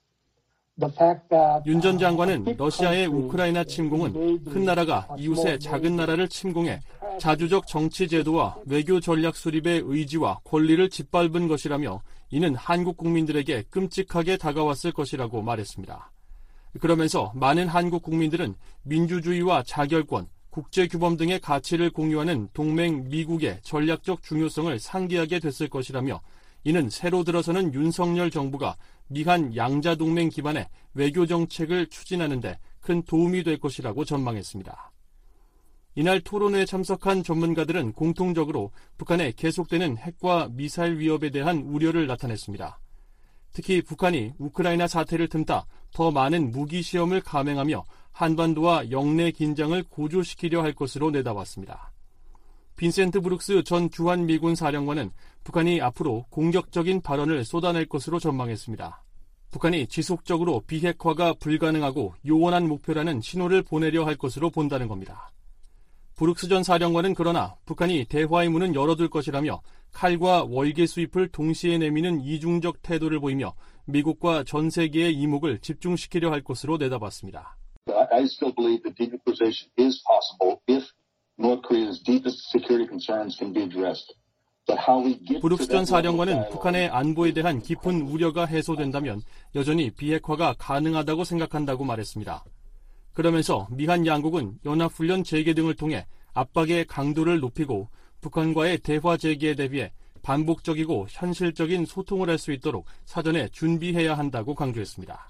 윤 전 장관은 러시아의 우크라이나 침공은 큰 나라가 이웃의 작은 나라를 침공해 자주적 정치 제도와 외교 전략 수립의 의지와 권리를 짓밟은 것이라며 이는 한국 국민들에게 끔찍하게 다가왔을 것이라고 말했습니다. 그러면서 많은 한국 국민들은 민주주의와 자결권, 국제규범 등의 가치를 공유하는 동맹 미국의 전략적 중요성을 상기하게 됐을 것이라며 이는 새로 들어서는 윤석열 정부가 미한 양자동맹 기반의 외교정책을 추진하는 데 큰 도움이 될 것이라고 전망했습니다. 이날 토론회에 참석한 전문가들은 공통적으로 북한의 계속되는 핵과 미사일 위협에 대한 우려를 나타냈습니다. 특히 북한이 우크라이나 사태를 틈타 더 많은 무기 시험을 감행하며 한반도와 영내 긴장을 고조시키려 할 것으로 내다봤습니다. 빈센트 브룩스 전 주한미군 사령관은 북한이 앞으로 공격적인 발언을 쏟아낼 것으로 전망했습니다. 북한이 지속적으로 비핵화가 불가능하고 요원한 목표라는 신호를 보내려 할 것으로 본다는 겁니다. 브룩스 전 사령관은 그러나 북한이 대화의 문은 열어둘 것이라며 칼과 월계 수입을 동시에 내미는 이중적 태도를 보이며 미국과 전 세계의 이목을 집중시키려 할 것으로 내다봤습니다. I still believe that denuclearization is possible if North Korea's deepest security concerns can be addressed. 브룩스 전 사령관은 북한의 안보에 대한 깊은 우려가 해소된다면 여전히 비핵화가 가능하다고 생각한다고 말했습니다. 그러면서 미한 양국은 연합훈련 재개 등을 통해 압박의 강도를 높이고 북한과의 대화 재개에 대비해 반복적이고 현실적인 소통을 할 수 있도록 사전에 준비해야 한다고 강조했습니다.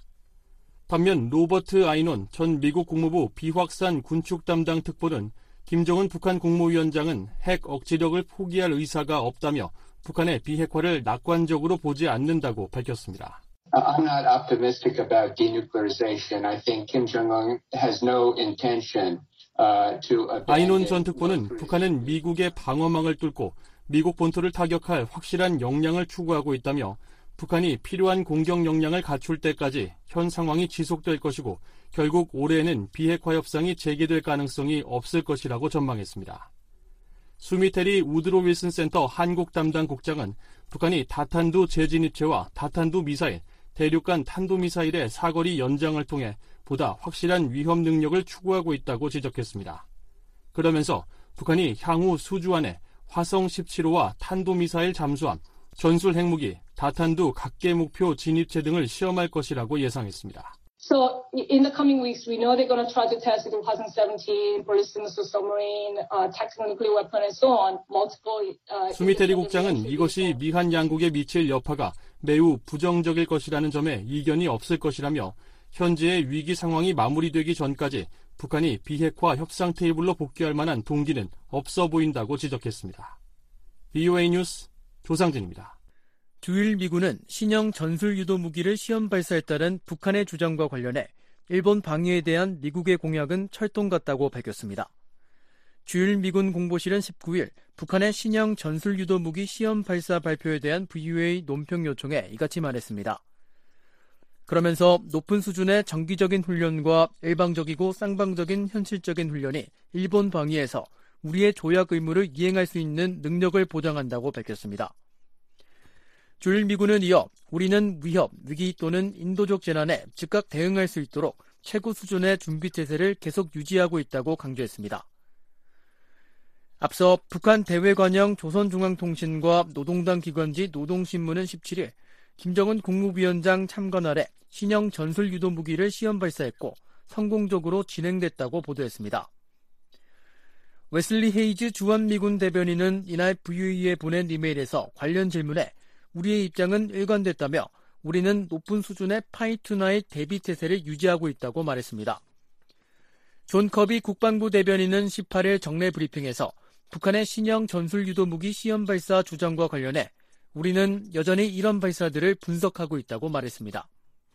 반면 로버트 아이논 전 미국 국무부 비확산 군축 담당 특보는 김정은 북한 국무위원장은 핵 억지력을 포기할 의사가 없다며 북한의 비핵화를 낙관적으로 보지 않는다고 밝혔습니다. I'm not optimistic about denuclearization. I think Kim Jong-un has no intention to abandon. 아이논 전 특보는 북한은 미국의 방어망을 뚫고 미국 본토를 타격할 확실한 역량을 추구하고 있다며 북한이 필요한 공격 역량을 갖출 때까지 현 상황이 지속될 것이고 결국 올해에는 비핵화 협상이 재개될 가능성이 없을 것이라고 전망했습니다. 수미테리 우드로 윌슨 센터 한국 담당 국장은 북한이 다탄두 재진입체와 다탄두 미사일, 대륙간 탄도미사일의 사거리 연장을 통해 보다 확실한 위협 능력을 추구하고 있다고 지적했습니다. 그러면서 북한이 향후 수주 안에 화성 17호와 탄도미사일 잠수함, 전술 핵무기, 다탄두 각계 목표 진입체 등을 시험할 것이라고 예상했습니다. So in the coming weeks, we know they're going to try to test the Hwasong 17, ballistic missile submarine, tactical nuclear weapon, and so on. Multiple. 수미테리 국장은 이것이 미한 양국에 미칠 여파가 매우 부정적일 것이라는 점에 이견이 없을 것이라며 현재의 위기 상황이 마무리되기 전까지 북한이 비핵화 협상 테이블로 복귀할 만한 동기는 없어 보인다고 지적했습니다. VOA 뉴스 조상진입니다. 주일 미군은 신형 전술 유도 무기를 시험 발사했다는 북한의 주장과 관련해 일본 방위에 대한 미국의 공약은 철동 같다고 밝혔습니다. 주일 미군 공보실은 19일 북한의 신형 전술 유도 무기 시험 발사 발표에 대한 VOA 논평 요청에 이같이 말했습니다. 그러면서 높은 수준의 정기적인 훈련과 일방적이고 쌍방적인 현실적인 훈련이 일본 방위에서 우리의 조약 의무를 이행할 수 있는 능력을 보장한다고 밝혔습니다. 주일 미군은 이어 우리는 위협, 위기 또는 인도적 재난에 즉각 대응할 수 있도록 최고 수준의 준비 태세를 계속 유지하고 있다고 강조했습니다. 앞서 북한 대외관영 조선중앙통신과 노동당 기관지 노동신문은 17일 김정은 국무위원장 참관 아래 신형 전술 유도 무기를 시험 발사했고 성공적으로 진행됐다고 보도했습니다. 웨슬리 헤이즈 주한미군 대변인은 이날 VOA에 보낸 이메일에서 관련 질문에 우리의 입장은 일관됐다며 우리는 높은 수준의 파이투나의 대비 태세를 유지하고 있다고 말했습니다. 존 커비 국방부 대변인은 18일 정례 브리핑에서 북한의 신형 전술 유도 무기 시험 발사 주장과 관련해 우리는 여전히 이런 발사들을 분석하고 있다고 말했습니다.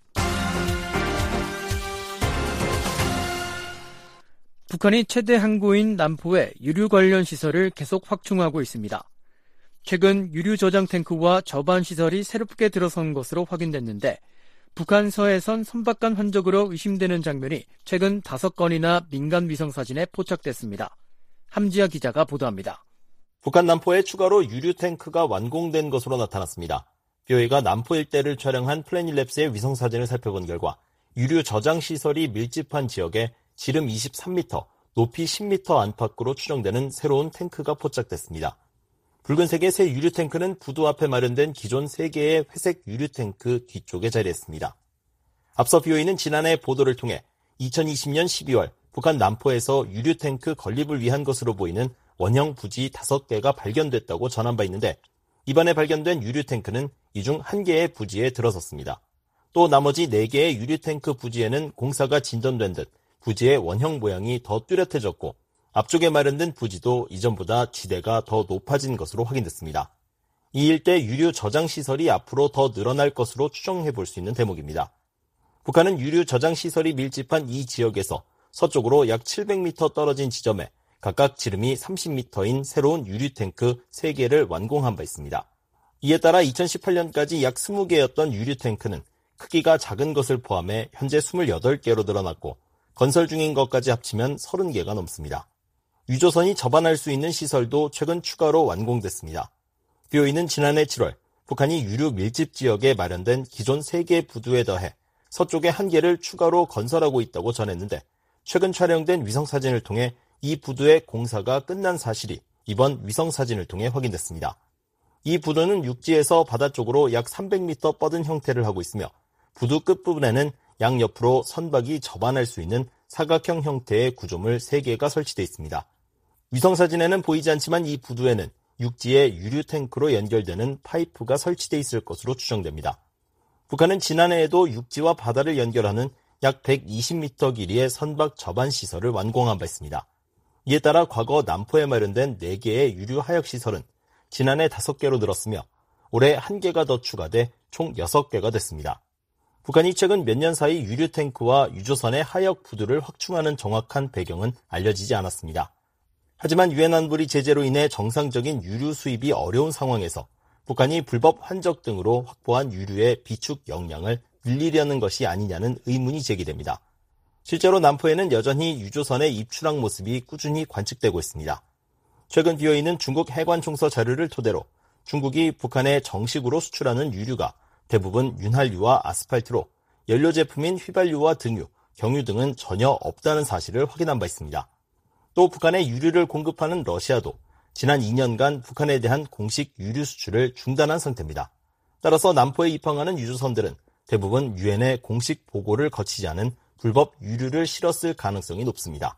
북한이 최대 항구인 남포에 유류 관련 시설을 계속 확충하고 있습니다. 최근 유류 저장 탱크와 저반 시설이 새롭게 들어선 것으로 확인됐는데 북한 서해선 선박간 흔적으로 의심되는 장면이 최근 5건이나 민간 위성 사진에 포착됐습니다. 함지아 기자가 보도합니다. 북한 남포에 추가로 유류 탱크가 완공된 것으로 나타났습니다. BOA가 남포 일대를 촬영한 플래닛랩스의 위성 사진을 살펴본 결과 유류 저장 시설이 밀집한 지역에 지름 23m, 높이 10m 안팎으로 추정되는 새로운 탱크가 포착됐습니다. 붉은색의 새 유류 탱크는 부두 앞에 마련된 기존 3개의 회색 유류 탱크 뒤쪽에 자리했습니다. 앞서 BOA는 지난해 보도를 통해 2020년 12월 북한 남포에서 유류 탱크 건립을 위한 것으로 보이는 원형 부지 5개가 발견됐다고 전한 바 있는데 이번에 발견된 유류 탱크는 이 중 1개의 부지에 들어섰습니다. 또 나머지 4개의 유류 탱크 부지에는 공사가 진전된 듯 부지의 원형 모양이 더 뚜렷해졌고 앞쪽에 마련된 부지도 이전보다 지대가 더 높아진 것으로 확인됐습니다. 이 일대 유류 저장 시설이 앞으로 더 늘어날 것으로 추정해 볼 수 있는 대목입니다. 북한은 유류 저장 시설이 밀집한 이 지역에서 서쪽으로 약 700m 떨어진 지점에 각각 지름이 30m인 새로운 유류 탱크 3개를 완공한 바 있습니다. 이에 따라 2018년까지 약 20개였던 유류 탱크는 크기가 작은 것을 포함해 현재 28개로 늘어났고 건설 중인 것까지 합치면 30개가 넘습니다. 유조선이 접안할 수 있는 시설도 최근 추가로 완공됐습니다. BOA는 지난해 7월 북한이 유류 밀집 지역에 마련된 기존 3개 부두에 더해 서쪽에 한 개를 추가로 건설하고 있다고 전했는데 최근 촬영된 위성사진을 통해 이 부두의 공사가 끝난 사실이 이번 위성사진을 통해 확인됐습니다. 이 부두는 육지에서 바다 쪽으로 약 300m 뻗은 형태를 하고 있으며 부두 끝부분에는 양옆으로 선박이 접안할 수 있는 사각형 형태의 구조물 3개가 설치되어 있습니다. 위성사진에는 보이지 않지만 이 부두에는 육지의 유류 탱크로 연결되는 파이프가 설치되어 있을 것으로 추정됩니다. 북한은 지난해에도 육지와 바다를 연결하는 약 120m 길이의 선박 접안 시설을 완공한 바 있습니다. 이에 따라 과거 남포에 마련된 4개의 유류 하역 시설은 지난해 5개로 늘었으며 올해 1개가 더 추가돼 총 6개가 됐습니다. 북한이 최근 몇 년 사이 유류 탱크와 유조선의 하역 부두를 확충하는 정확한 배경은 알려지지 않았습니다. 하지만 유엔 안보리 제재로 인해 정상적인 유류 수입이 어려운 상황에서 북한이 불법 환적 등으로 확보한 유류의 비축 역량을 늘리려는 것이 아니냐는 의문이 제기됩니다. 실제로 남포에는 여전히 유조선의 입출항 모습이 꾸준히 관측되고 있습니다. 최근 비어있는 중국 해관총서 자료를 토대로 중국이 북한에 정식으로 수출하는 유류가 대부분 윤활유와 아스팔트로 연료 제품인 휘발유와 등유, 경유 등은 전혀 없다는 사실을 확인한 바 있습니다. 또 북한에 유류를 공급하는 러시아도 지난 2년간 북한에 대한 공식 유류 수출을 중단한 상태입니다. 따라서 남포에 입항하는 유조선들은 대부분 유엔의 공식 보고를 거치지 않은 불법 유류를 실었을 가능성이 높습니다.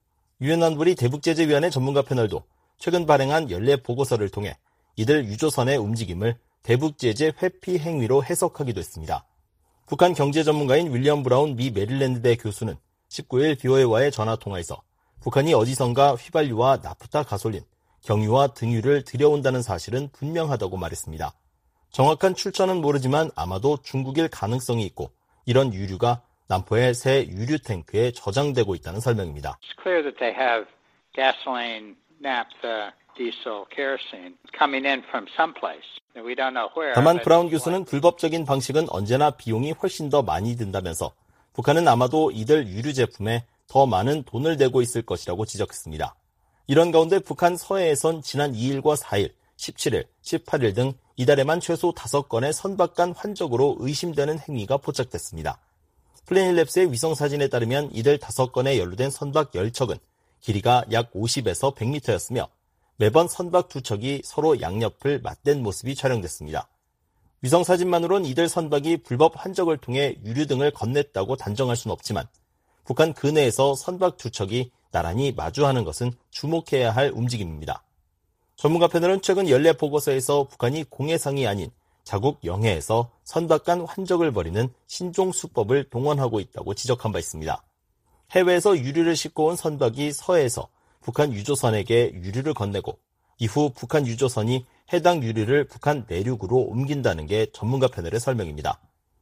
유엔 안보리 대북제재위원회 전문가 패널도 최근 발행한 연례 보고서를 통해 이들 유조선의 움직임을 대북제재 회피 행위로 해석하기도 했습니다. 북한 경제 전문가인 윌리엄 브라운 미 메릴랜드대 교수는 19일 BOA와의 전화통화에서 북한이 어디선가 휘발유와 나프타 가솔린, 경유와 등유를 들여온다는 사실은 분명하다고 말했습니다. 정확한 출처는 모르지만 아마도 중국일 가능성이 있고 이런 유류가 남포의 새 유류 탱크에 저장되고 있다는 설명입니다. It's clear that they have gasoline, naphtha, diesel, kerosene coming in from someplace. We don't know where. 다만 브라운 교수는 불법적인 방식은 언제나 비용이 훨씬 더 많이 든다면서 북한은 아마도 이들 유류 제품에 더 많은 돈을 내고 있을 것이라고 지적했습니다. 이런 가운데 북한 서해에선 지난 2일과 4일, 17일, 18일 등 이달에만 최소 5건의 선박 간 환적으로 의심되는 행위가 포착됐습니다. 플래닛랩스의 위성사진에 따르면 이들 5건에 연루된 선박 10척은 길이가 약 50에서 100m였으며 매번 선박 2척이 서로 양옆을 맞댄 모습이 촬영됐습니다. 위성사진만으론 이들 선박이 불법 환적을 통해 유류 등을 건넸다고 단정할 수는 없지만 북한 근해에서 선박 2척이 나란히 마주하는 것은 주목해야 할 움직임입니다. 전문가 패널은 최근 연례 보고서에서 북한이 공해상이 아닌 자국 영해에서 선박 간 환적을 벌이는 신종수법을 동원하고 있다고 지적한 바 있습니다. 해외에서 유류를 싣고 온 선박이 서해에서 북한 유조선에게 유류를 건네고 이후 북한 유조선이 해당 유류를 북한 내륙으로 옮긴다는 게 전문가 패널의 설명입니다.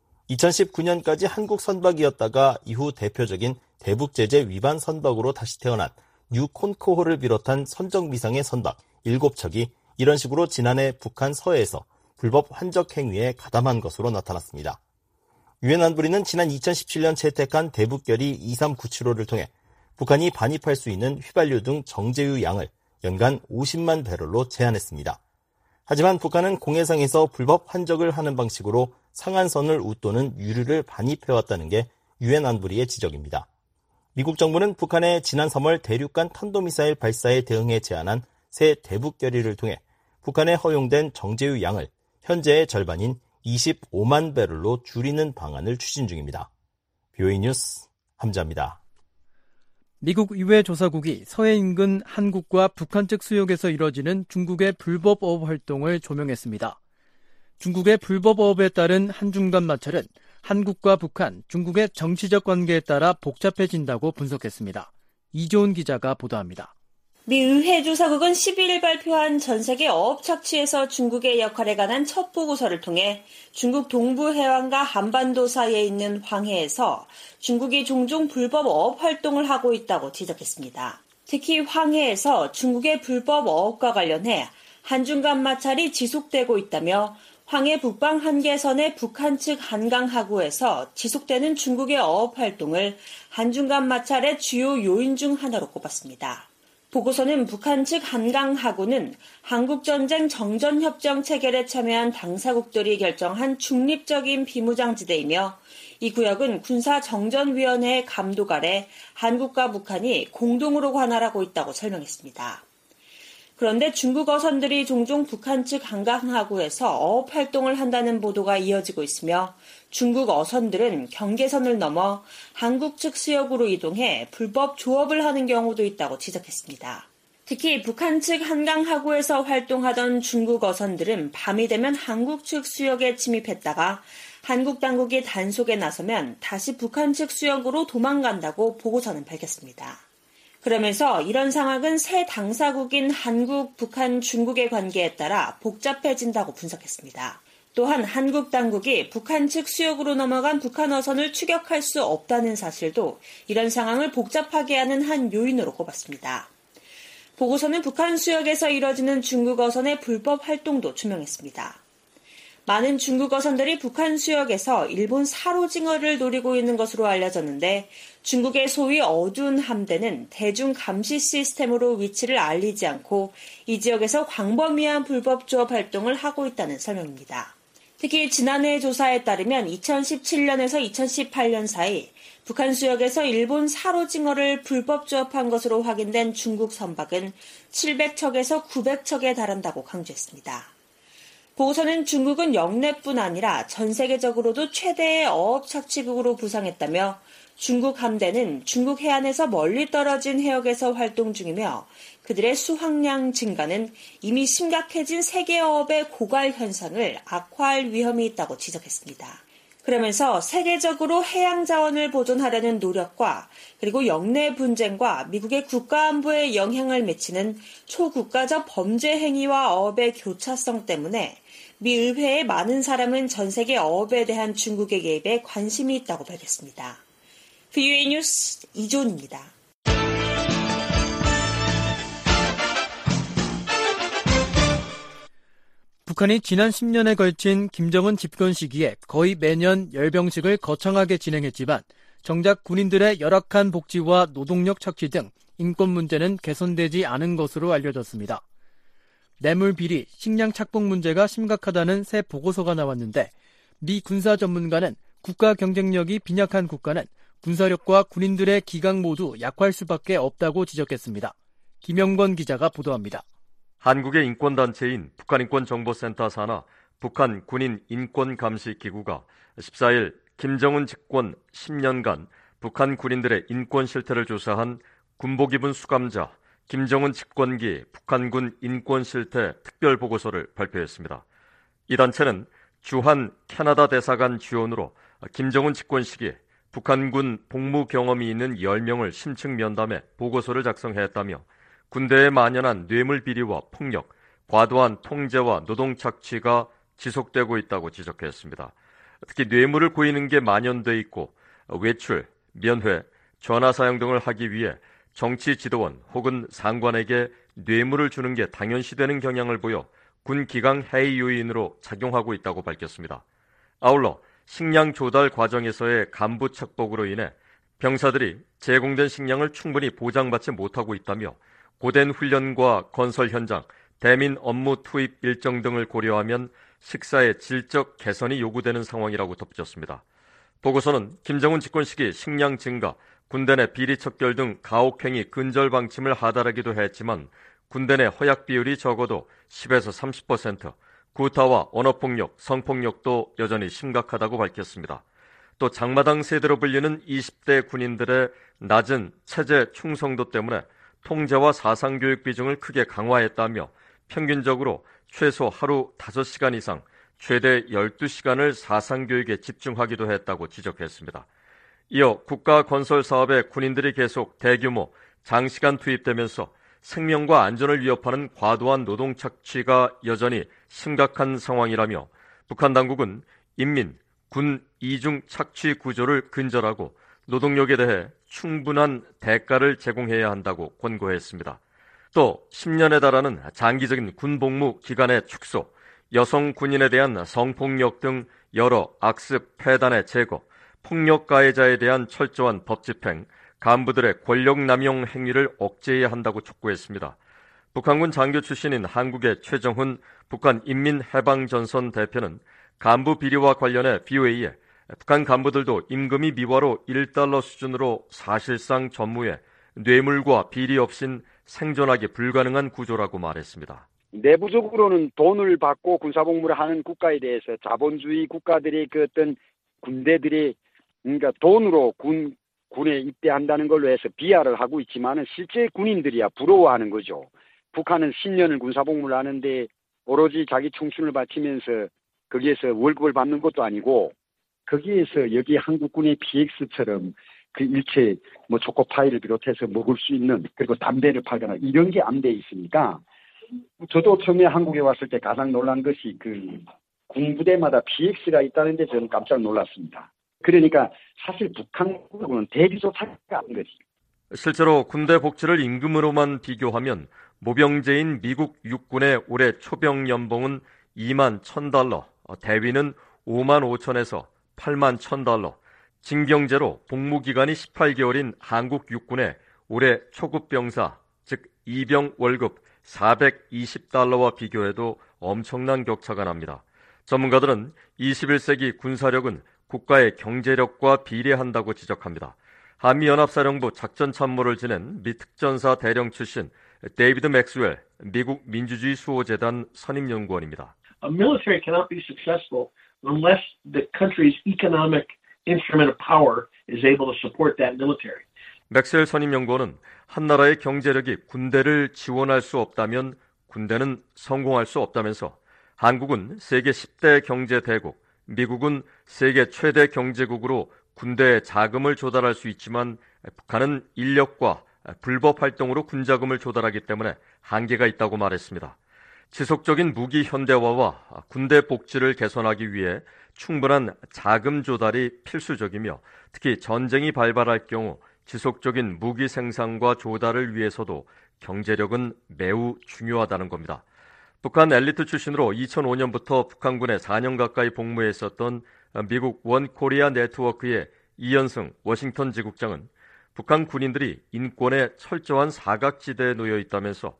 2019년까지 한국 선박이었다가 이후 대표적인 대북제재 위반 선박으로 다시 태어난 뉴 콘코호를 비롯한 선정미상의 선박 7척이 이런 식으로 지난해 북한 서해에서 불법 환적 행위에 가담한 것으로 나타났습니다. 유엔 안보리는 지난 2017년 채택한 대북결의 2397호를 통해 북한이 반입할 수 있는 휘발유 등 정제유 양을 연간 50만 배럴로 제한했습니다. 하지만 북한은 공해상에서 불법 환적을 하는 방식으로 상한선을 웃도는 유류를 반입해왔다는 게 유엔 안보리의 지적입니다. 미국 정부는 북한의 지난 3월 대륙간 탄도미사일 발사에 대응해 제안한 새 대북결의를 통해 북한에 허용된 정제유 양을 현재의 절반인 25만 배럴로 줄이는 방안을 추진 중입니다. BOA 뉴스 함자입니다. 미국 의회 조사국이 서해 인근 한국과 북한 측 수역에서 이뤄지는 중국의 불법 어업 활동을 조명했습니다. 중국의 불법 어업에 따른 한중 간 마찰은 한국과 북한, 중국의 정치적 관계에 따라 복잡해진다고 분석했습니다. 이조은 기자가 보도합니다. 미 의회 조사국은 12일 발표한 전 세계 어업 착취에서 중국의 역할에 관한 첫 보고서를 통해 중국 동부 해안과 한반도 사이에 있는 황해에서 중국이 종종 불법 어업 활동을 하고 있다고 지적했습니다. 특히 황해에서 중국의 불법 어업과 관련해 한중 간 마찰이 지속되고 있다며 황해 북방 한계선의 북한 측 한강 하구에서 지속되는 중국의 어업 활동을 한중 간 마찰의 주요 요인 중 하나로 꼽았습니다. 보고서는 북한 측 한강하구는 한국전쟁 정전협정 체결에 참여한 당사국들이 결정한 중립적인 비무장지대이며 이 구역은 군사정전위원회의 감독 아래 한국과 북한이 공동으로 관할하고 있다고 설명했습니다. 그런데 중국 어선들이 종종 북한 측 한강하구에서 어업 활동을 한다는 보도가 이어지고 있으며 중국 어선들은 경계선을 넘어 한국 측 수역으로 이동해 불법 조업을 하는 경우도 있다고 지적했습니다. 특히 북한 측 한강하구에서 활동하던 중국 어선들은 밤이 되면 한국 측 수역에 침입했다가 한국 당국이 단속에 나서면 다시 북한 측 수역으로 도망간다고 보고서는 밝혔습니다. 그러면서 이런 상황은 새 당사국인 한국, 북한, 중국의 관계에 따라 복잡해진다고 분석했습니다. 또한 한국 당국이 북한 측 수역으로 넘어간 북한 어선을 추격할 수 없다는 사실도 이런 상황을 복잡하게 하는 한 요인으로 꼽았습니다. 보고서는 북한 수역에서 이뤄지는 중국 어선의 불법 활동도 규명했습니다. 많은 중국 어선들이 북한 수역에서 일본 사로징어를 노리고 있는 것으로 알려졌는데 중국의 소위 어두운 함대는 대중 감시 시스템으로 위치를 알리지 않고 이 지역에서 광범위한 불법 조업 활동을 하고 있다는 설명입니다. 특히 지난해 조사에 따르면 2017년에서 2018년 사이 북한 수역에서 일본 사로징어를 불법 조업한 것으로 확인된 중국 선박은 700척에서 900척에 달한다고 강조했습니다. 보고서는 중국은 영내뿐 아니라 전 세계적으로도 최대의 어업 착취국으로 부상했다며 중국 함대는 중국 해안에서 멀리 떨어진 해역에서 활동 중이며 그들의 수확량 증가는 이미 심각해진 세계 어업의 고갈 현상을 악화할 위험이 있다고 지적했습니다. 그러면서 세계적으로 해양 자원을 보존하려는 노력과 그리고 영내 분쟁과 미국의 국가안보에 영향을 미치는 초국가적 범죄 행위와 어업의 교차성 때문에 미 의회의 많은 사람은 전 세계 어업에 대한 중국의 개입에 관심이 있다고 밝혔습니다. VOA 뉴스 이존입니다. 북한이 지난 10년에 걸친 김정은 집권 시기에 거의 매년 열병식을 거창하게 진행했지만 정작 군인들의 열악한 복지와 노동력 착취 등 인권 문제는 개선되지 않은 것으로 알려졌습니다. 뇌물 비리, 식량 착복 문제가 심각하다는 새 보고서가 나왔는데 미 군사 전문가는 국가 경쟁력이 빈약한 국가는 군사력과 군인들의 기강 모두 약화할 수밖에 없다고 지적했습니다. 김영권 기자가 보도합니다. 한국의 인권단체인 북한인권정보센터 산하 북한 군인 인권감시기구가 14일 김정은 집권 10년간 북한 군인들의 인권 실태를 조사한 군복 입은 수감자 김정은 집권기 북한군 인권 실태 특별보고서를 발표했습니다. 이 단체는 주한 캐나다 대사관 지원으로 김정은 집권 시기에 북한군 복무 경험이 있는 10명을 심층 면담해 보고서를 작성했다며 군대에 만연한 뇌물 비리와 폭력, 과도한 통제와 노동 착취가 지속되고 있다고 지적했습니다. 특히 뇌물을 고이는 게 만연돼 있고 외출, 면회, 전화 사용 등을 하기 위해 정치 지도원 혹은 상관에게 뇌물을 주는 게 당연시되는 경향을 보여 군 기강 해이 요인으로 작용하고 있다고 밝혔습니다. 아울러 식량 조달 과정에서의 간부 착복으로 인해 병사들이 제공된 식량을 충분히 보장받지 못하고 있다며 고된 훈련과 건설 현장, 대민 업무 투입 일정 등을 고려하면 식사의 질적 개선이 요구되는 상황이라고 덧붙였습니다. 보고서는 김정은 집권 시기 식량 증가, 군대 내 비리 척결 등 가혹행위 근절 방침을 하달하기도 했지만 군대 내 허약 비율이 적어도 10에서 30%, 구타와 언어폭력, 성폭력도 여전히 심각하다고 밝혔습니다. 또 장마당 세대로 불리는 20대 군인들의 낮은 체제 충성도 때문에 통제와 사상교육 비중을 크게 강화했다며 평균적으로 최소 하루 5시간 이상, 최대 12시간을 사상교육에 집중하기도 했다고 지적했습니다. 이어 국가 건설 사업에 군인들이 계속 대규모, 장시간 투입되면서 생명과 안전을 위협하는 과도한 노동 착취가 여전히 심각한 상황이라며 북한 당국은 인민, 군 이중 착취 구조를 근절하고 노동력에 대해 충분한 대가를 제공해야 한다고 권고했습니다. 또 10년에 달하는 장기적인 군복무 기간의 축소, 여성 군인에 대한 성폭력 등 여러 악습 폐단의 제거, 폭력 가해자에 대한 철저한 법 집행, 간부들의 권력남용 행위를 억제해야 한다고 촉구했습니다. 북한군 장교 출신인 한국의 최정훈 북한인민해방전선 대표는 간부 비리와 관련해 BOA에 북한 간부들도 임금이 미화로 $1 수준으로 사실상 전무해 뇌물과 비리 없인 생존하기 불가능한 구조라고 말했습니다. 내부적으로는 돈을 받고 군사복무를 하는 국가에 대해서 자본주의 국가들이 그 어떤 군대들이 그러니까 돈으로 군에 입대한다는 걸로 해서 비하를 하고 있지만은 실제 군인들이야 부러워하는 거죠. 북한은 10년을 군사복무를 하는데 오로지 자기 청춘을 바치면서 거기에서 월급을 받는 것도 아니고 거기에서 여기 한국군의 PX처럼 그 일체 뭐 초코파이를 비롯해서 먹을 수 있는 그리고 담배를 팔거나 이런 게 안 돼 있으니까 저도 처음에 한국에 왔을 때 가장 놀란 것이 그 군부대마다 PX가 있다는 데 저는 깜짝 놀랐습니다. 그러니까 사실 북한군은 대비조차가 안 거지. 실제로 군대 복지를 임금으로만 비교하면 모병제인 미국 육군의 올해 초병 연봉은 $21,000, 대위는 $55,000에서 $81,000, 징병제로 복무기간이 18개월인 한국 육군의 올해 초급 병사, 즉 이병 월급 $420와 비교해도 엄청난 격차가 납니다. 전문가들은 21세기 군사력은 국가의 경제력과 비례한다고 지적합니다. 한미연합사령부 작전참모를 지낸 미 특전사 대령 출신 데이비드 맥스웰 미국 민주주의 수호재단 선임연구원입니다. A military cannot be successful unless the country's economic instrument of power is able to support that military. 맥스웰 선임연구원은 한 나라의 경제력이 군대를 지원할 수 없다면 군대는 성공할 수 없다면서 한국은 세계 10대 경제대국, 미국은 세계 최대 경제국으로 군대에 자금을 조달할 수 있지만 북한은 인력과 불법 활동으로 군자금을 조달하기 때문에 한계가 있다고 말했습니다. 지속적인 무기 현대화와 군대 복지를 개선하기 위해 충분한 자금 조달이 필수적이며 특히 전쟁이 발발할 경우 지속적인 무기 생산과 조달을 위해서도 경제력은 매우 중요하다는 겁니다. 북한 엘리트 출신으로 2005년부터 북한군에 4년 가까이 복무했었던 미국 원코리아 네트워크의 이현승 워싱턴 지국장은 북한 군인들이 인권에 철저한 사각지대에 놓여 있다면서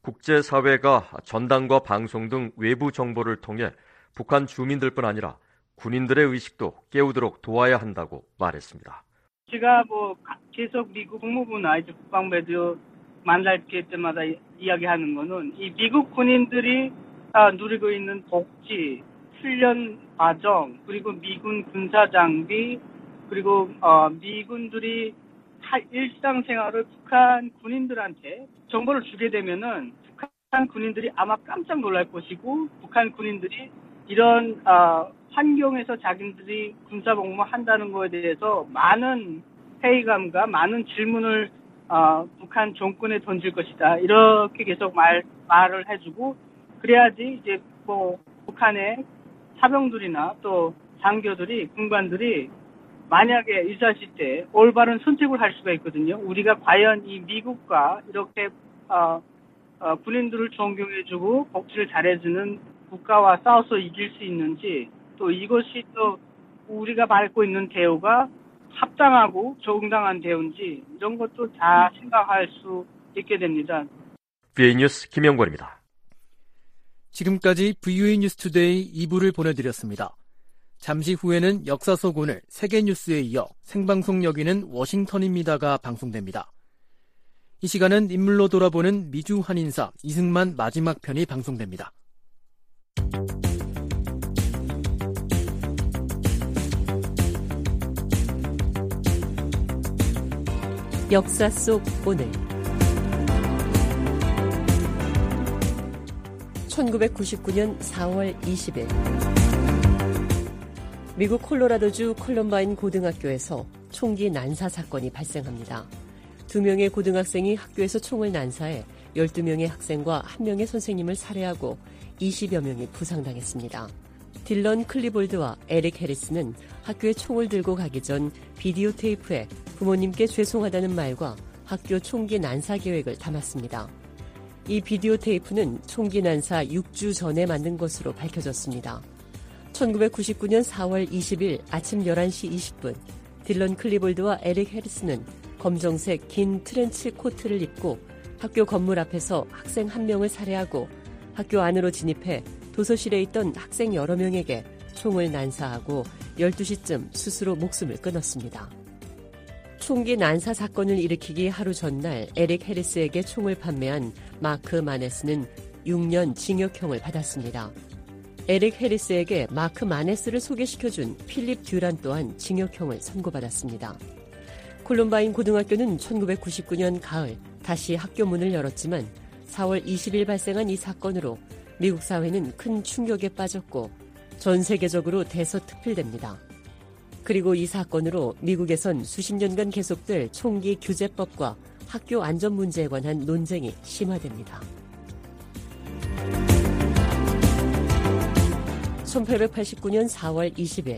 국제사회가 전당과 방송 등 외부 정보를 통해 북한 주민들뿐 아니라 군인들의 의식도 깨우도록 도와야 한다고 말했습니다. 제가 계속 미국 국무부나 이제 국방부에도 만날 때마다 이야기하는 거는 이 미국 군인들이 누리고 있는 복지, 훈련 과정, 그리고 미군 군사 장비, 그리고 미군들이 일상생활을 북한 군인들한테 정보를 주게 되면은 북한 군인들이 아마 깜짝 놀랄 것이고 북한 군인들이 이런 환경에서 자기들이 군사복무 한다는 거에 대해서 많은 회의감과 많은 질문을 북한 정권에 던질 것이다. 이렇게 계속 말을 해주고 그래야지 이제 북한의 사병들이나 또 장교들이 군관들이 만약에 있었을 때 올바른 선택을 할 수가 있거든요. 우리가 과연 이 미국과 이렇게 군인들을 존경해주고 복지를 잘해주는 국가와 싸워서 이길 수 있는지 또 이것이 또 우리가 받고 있는 대우가 합당하고 정당한 대우인지 이런 것도 다 생각할 수 있게 됩니다. VOA 뉴스 김영권입니다. 지금까지 VOA 뉴스투데이 2부를 보내드렸습니다. 잠시 후에는 역사 속 오늘 세계뉴스에 이어 생방송 여기는 워싱턴입니다가 방송됩니다. 이 시간은 인물로 돌아보는 미주 한인사 이승만 마지막 편이 방송됩니다. 역사 속 오늘 1999년 4월 20일 미국 콜로라도주 콜럼바인 고등학교에서 총기 난사 사건이 발생합니다. 2명의 고등학생이 학교에서 총을 난사해 12명의 학생과 1명의 선생님을 살해하고 20여 명이 부상당했습니다. 딜런 클리볼드와 에릭 해리스는 학교에 총을 들고 가기 전 비디오 테이프에 부모님께 죄송하다는 말과 학교 총기 난사 계획을 담았습니다. 이 비디오 테이프는 총기 난사 6주 전에 만든 것으로 밝혀졌습니다. 1999년 4월 20일 아침 11시 20분 딜런 클리볼드와 에릭 해리스는 검정색 긴 트렌치 코트를 입고 학교 건물 앞에서 학생 한 명을 살해하고 학교 안으로 진입해 도서실에 있던 학생 여러 명에게 총을 난사하고 12시쯤 스스로 목숨을 끊었습니다. 총기 난사 사건을 일으키기 하루 전날 에릭 해리스에게 총을 판매한 마크 마네스는 6년 징역형을 받았습니다. 에릭 해리스에게 마크 마네스를 소개시켜준 필립 듀란 또한 징역형을 선고받았습니다. 콜럼바인 고등학교는 1999년 가을 다시 학교 문을 열었지만 4월 20일 발생한 이 사건으로 미국 사회는 큰 충격에 빠졌고 전 세계적으로 대서특필됩니다. 그리고 이 사건으로 미국에선 수십 년간 계속될 총기 규제법과 학교 안전 문제에 관한 논쟁이 심화됩니다. 1889년 4월 20일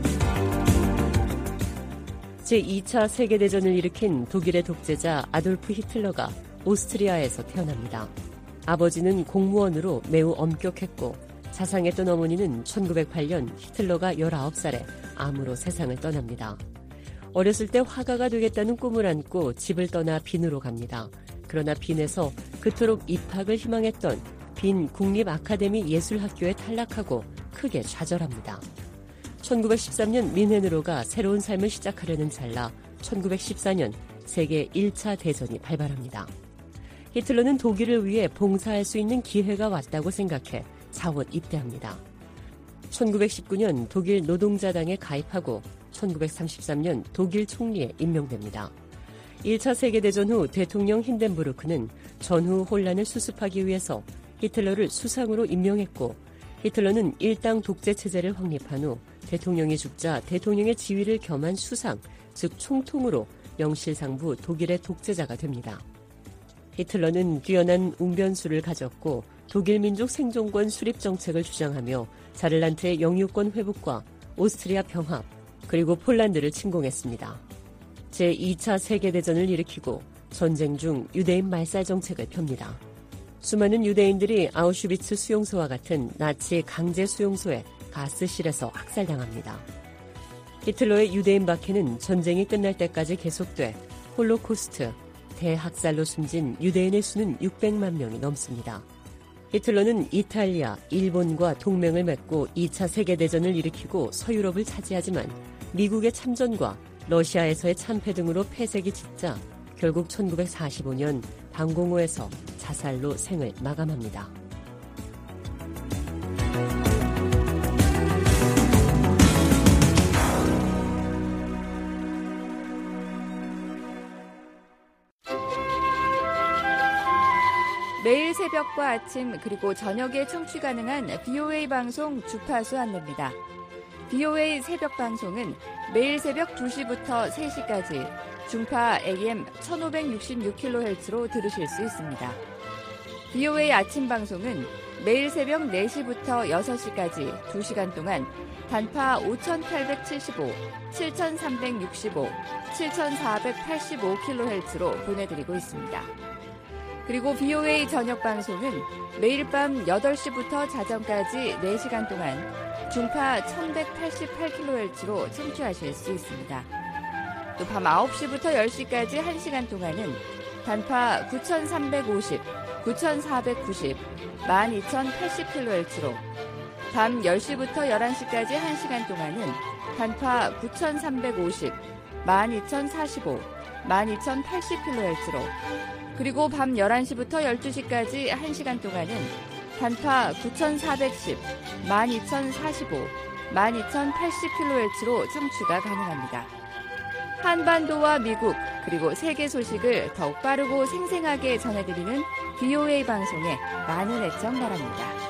제2차 세계대전을 일으킨 독일의 독재자 아돌프 히틀러가 오스트리아에서 태어납니다. 아버지는 공무원으로 매우 엄격했고 자상했던 어머니는 1908년 히틀러가 19살에 암으로 세상을 떠납니다. 어렸을 때 화가가 되겠다는 꿈을 안고 집을 떠나 빈으로 갑니다. 그러나 빈에서 그토록 입학을 희망했던 빈 국립아카데미 예술학교에 탈락하고 크게 좌절합니다. 1913년 뮌헨으로 가 새로운 삶을 시작하려는 찰나 1914년 세계 1차 대전이 발발합니다. 히틀러는 독일을 위해 봉사할 수 있는 기회가 왔다고 생각해 자원 입대합니다. 1919년 독일 노동자당에 가입하고 1933년 독일 총리에 임명됩니다. 1차 세계대전 후 대통령 힌덴부르크는 전후 혼란을 수습하기 위해서 히틀러를 수상으로 임명했고 히틀러는 일당 독재 체제를 확립한 후 대통령이 죽자 대통령의 지위를 겸한 수상, 즉 총통으로 명실상부 독일의 독재자가 됩니다. 히틀러는 뛰어난 웅변수를 가졌고 독일 민족 생존권 수립 정책을 주장하며 자를란트의 영유권 회복과 오스트리아 병합, 그리고 폴란드를 침공했습니다. 제2차 세계대전을 일으키고 전쟁 중 유대인 말살 정책을 펴니다. 수많은 유대인들이 아우슈비츠 수용소와 같은 나치 강제 수용소에 가스실에서 학살당합니다. 히틀러의 유대인 박해는 전쟁이 끝날 때까지 계속돼 홀로코스트, 대학살로 숨진 유대인의 수는 600만 명이 넘습니다. 히틀러는 이탈리아, 일본과 동맹을 맺고 2차 세계대전을 일으키고 서유럽을 차지하지만 미국의 참전과 러시아에서의 참패 등으로 패색이 짙자 결국 1945년 방공호에서 자살로 생을 마감합니다. 매일 새벽과 아침 그리고 저녁에 청취 가능한 BOA 방송 주파수 안내입니다. BOA 새벽 방송은 매일 새벽 2시부터 3시까지 중파 AM 1566kHz로 들으실 수 있습니다. BOA 아침 방송은 매일 새벽 4시부터 6시까지 2시간 동안 단파 5875, 7365, 7485kHz로 보내드리고 있습니다. 그리고 BOA 저녁 방송은 매일 밤 8시부터 자정까지 4시간 동안 중파 1188kHz로 청취하실 수 있습니다. 또 밤 9시부터 10시까지 1시간 동안은 단파 9350, 9490, 12080kHz로 밤 10시부터 11시까지 1시간 동안은 단파 9350, 12045, 12080kHz로 그리고 밤 11시부터 12시까지 1시간 동안은 단파 9410, 12045, 12080kHz로 청취가 가능합니다. 한반도와 미국 그리고 세계 소식을 더욱 빠르고 생생하게 전해드리는 BOA 방송에 많은 애청 바랍니다.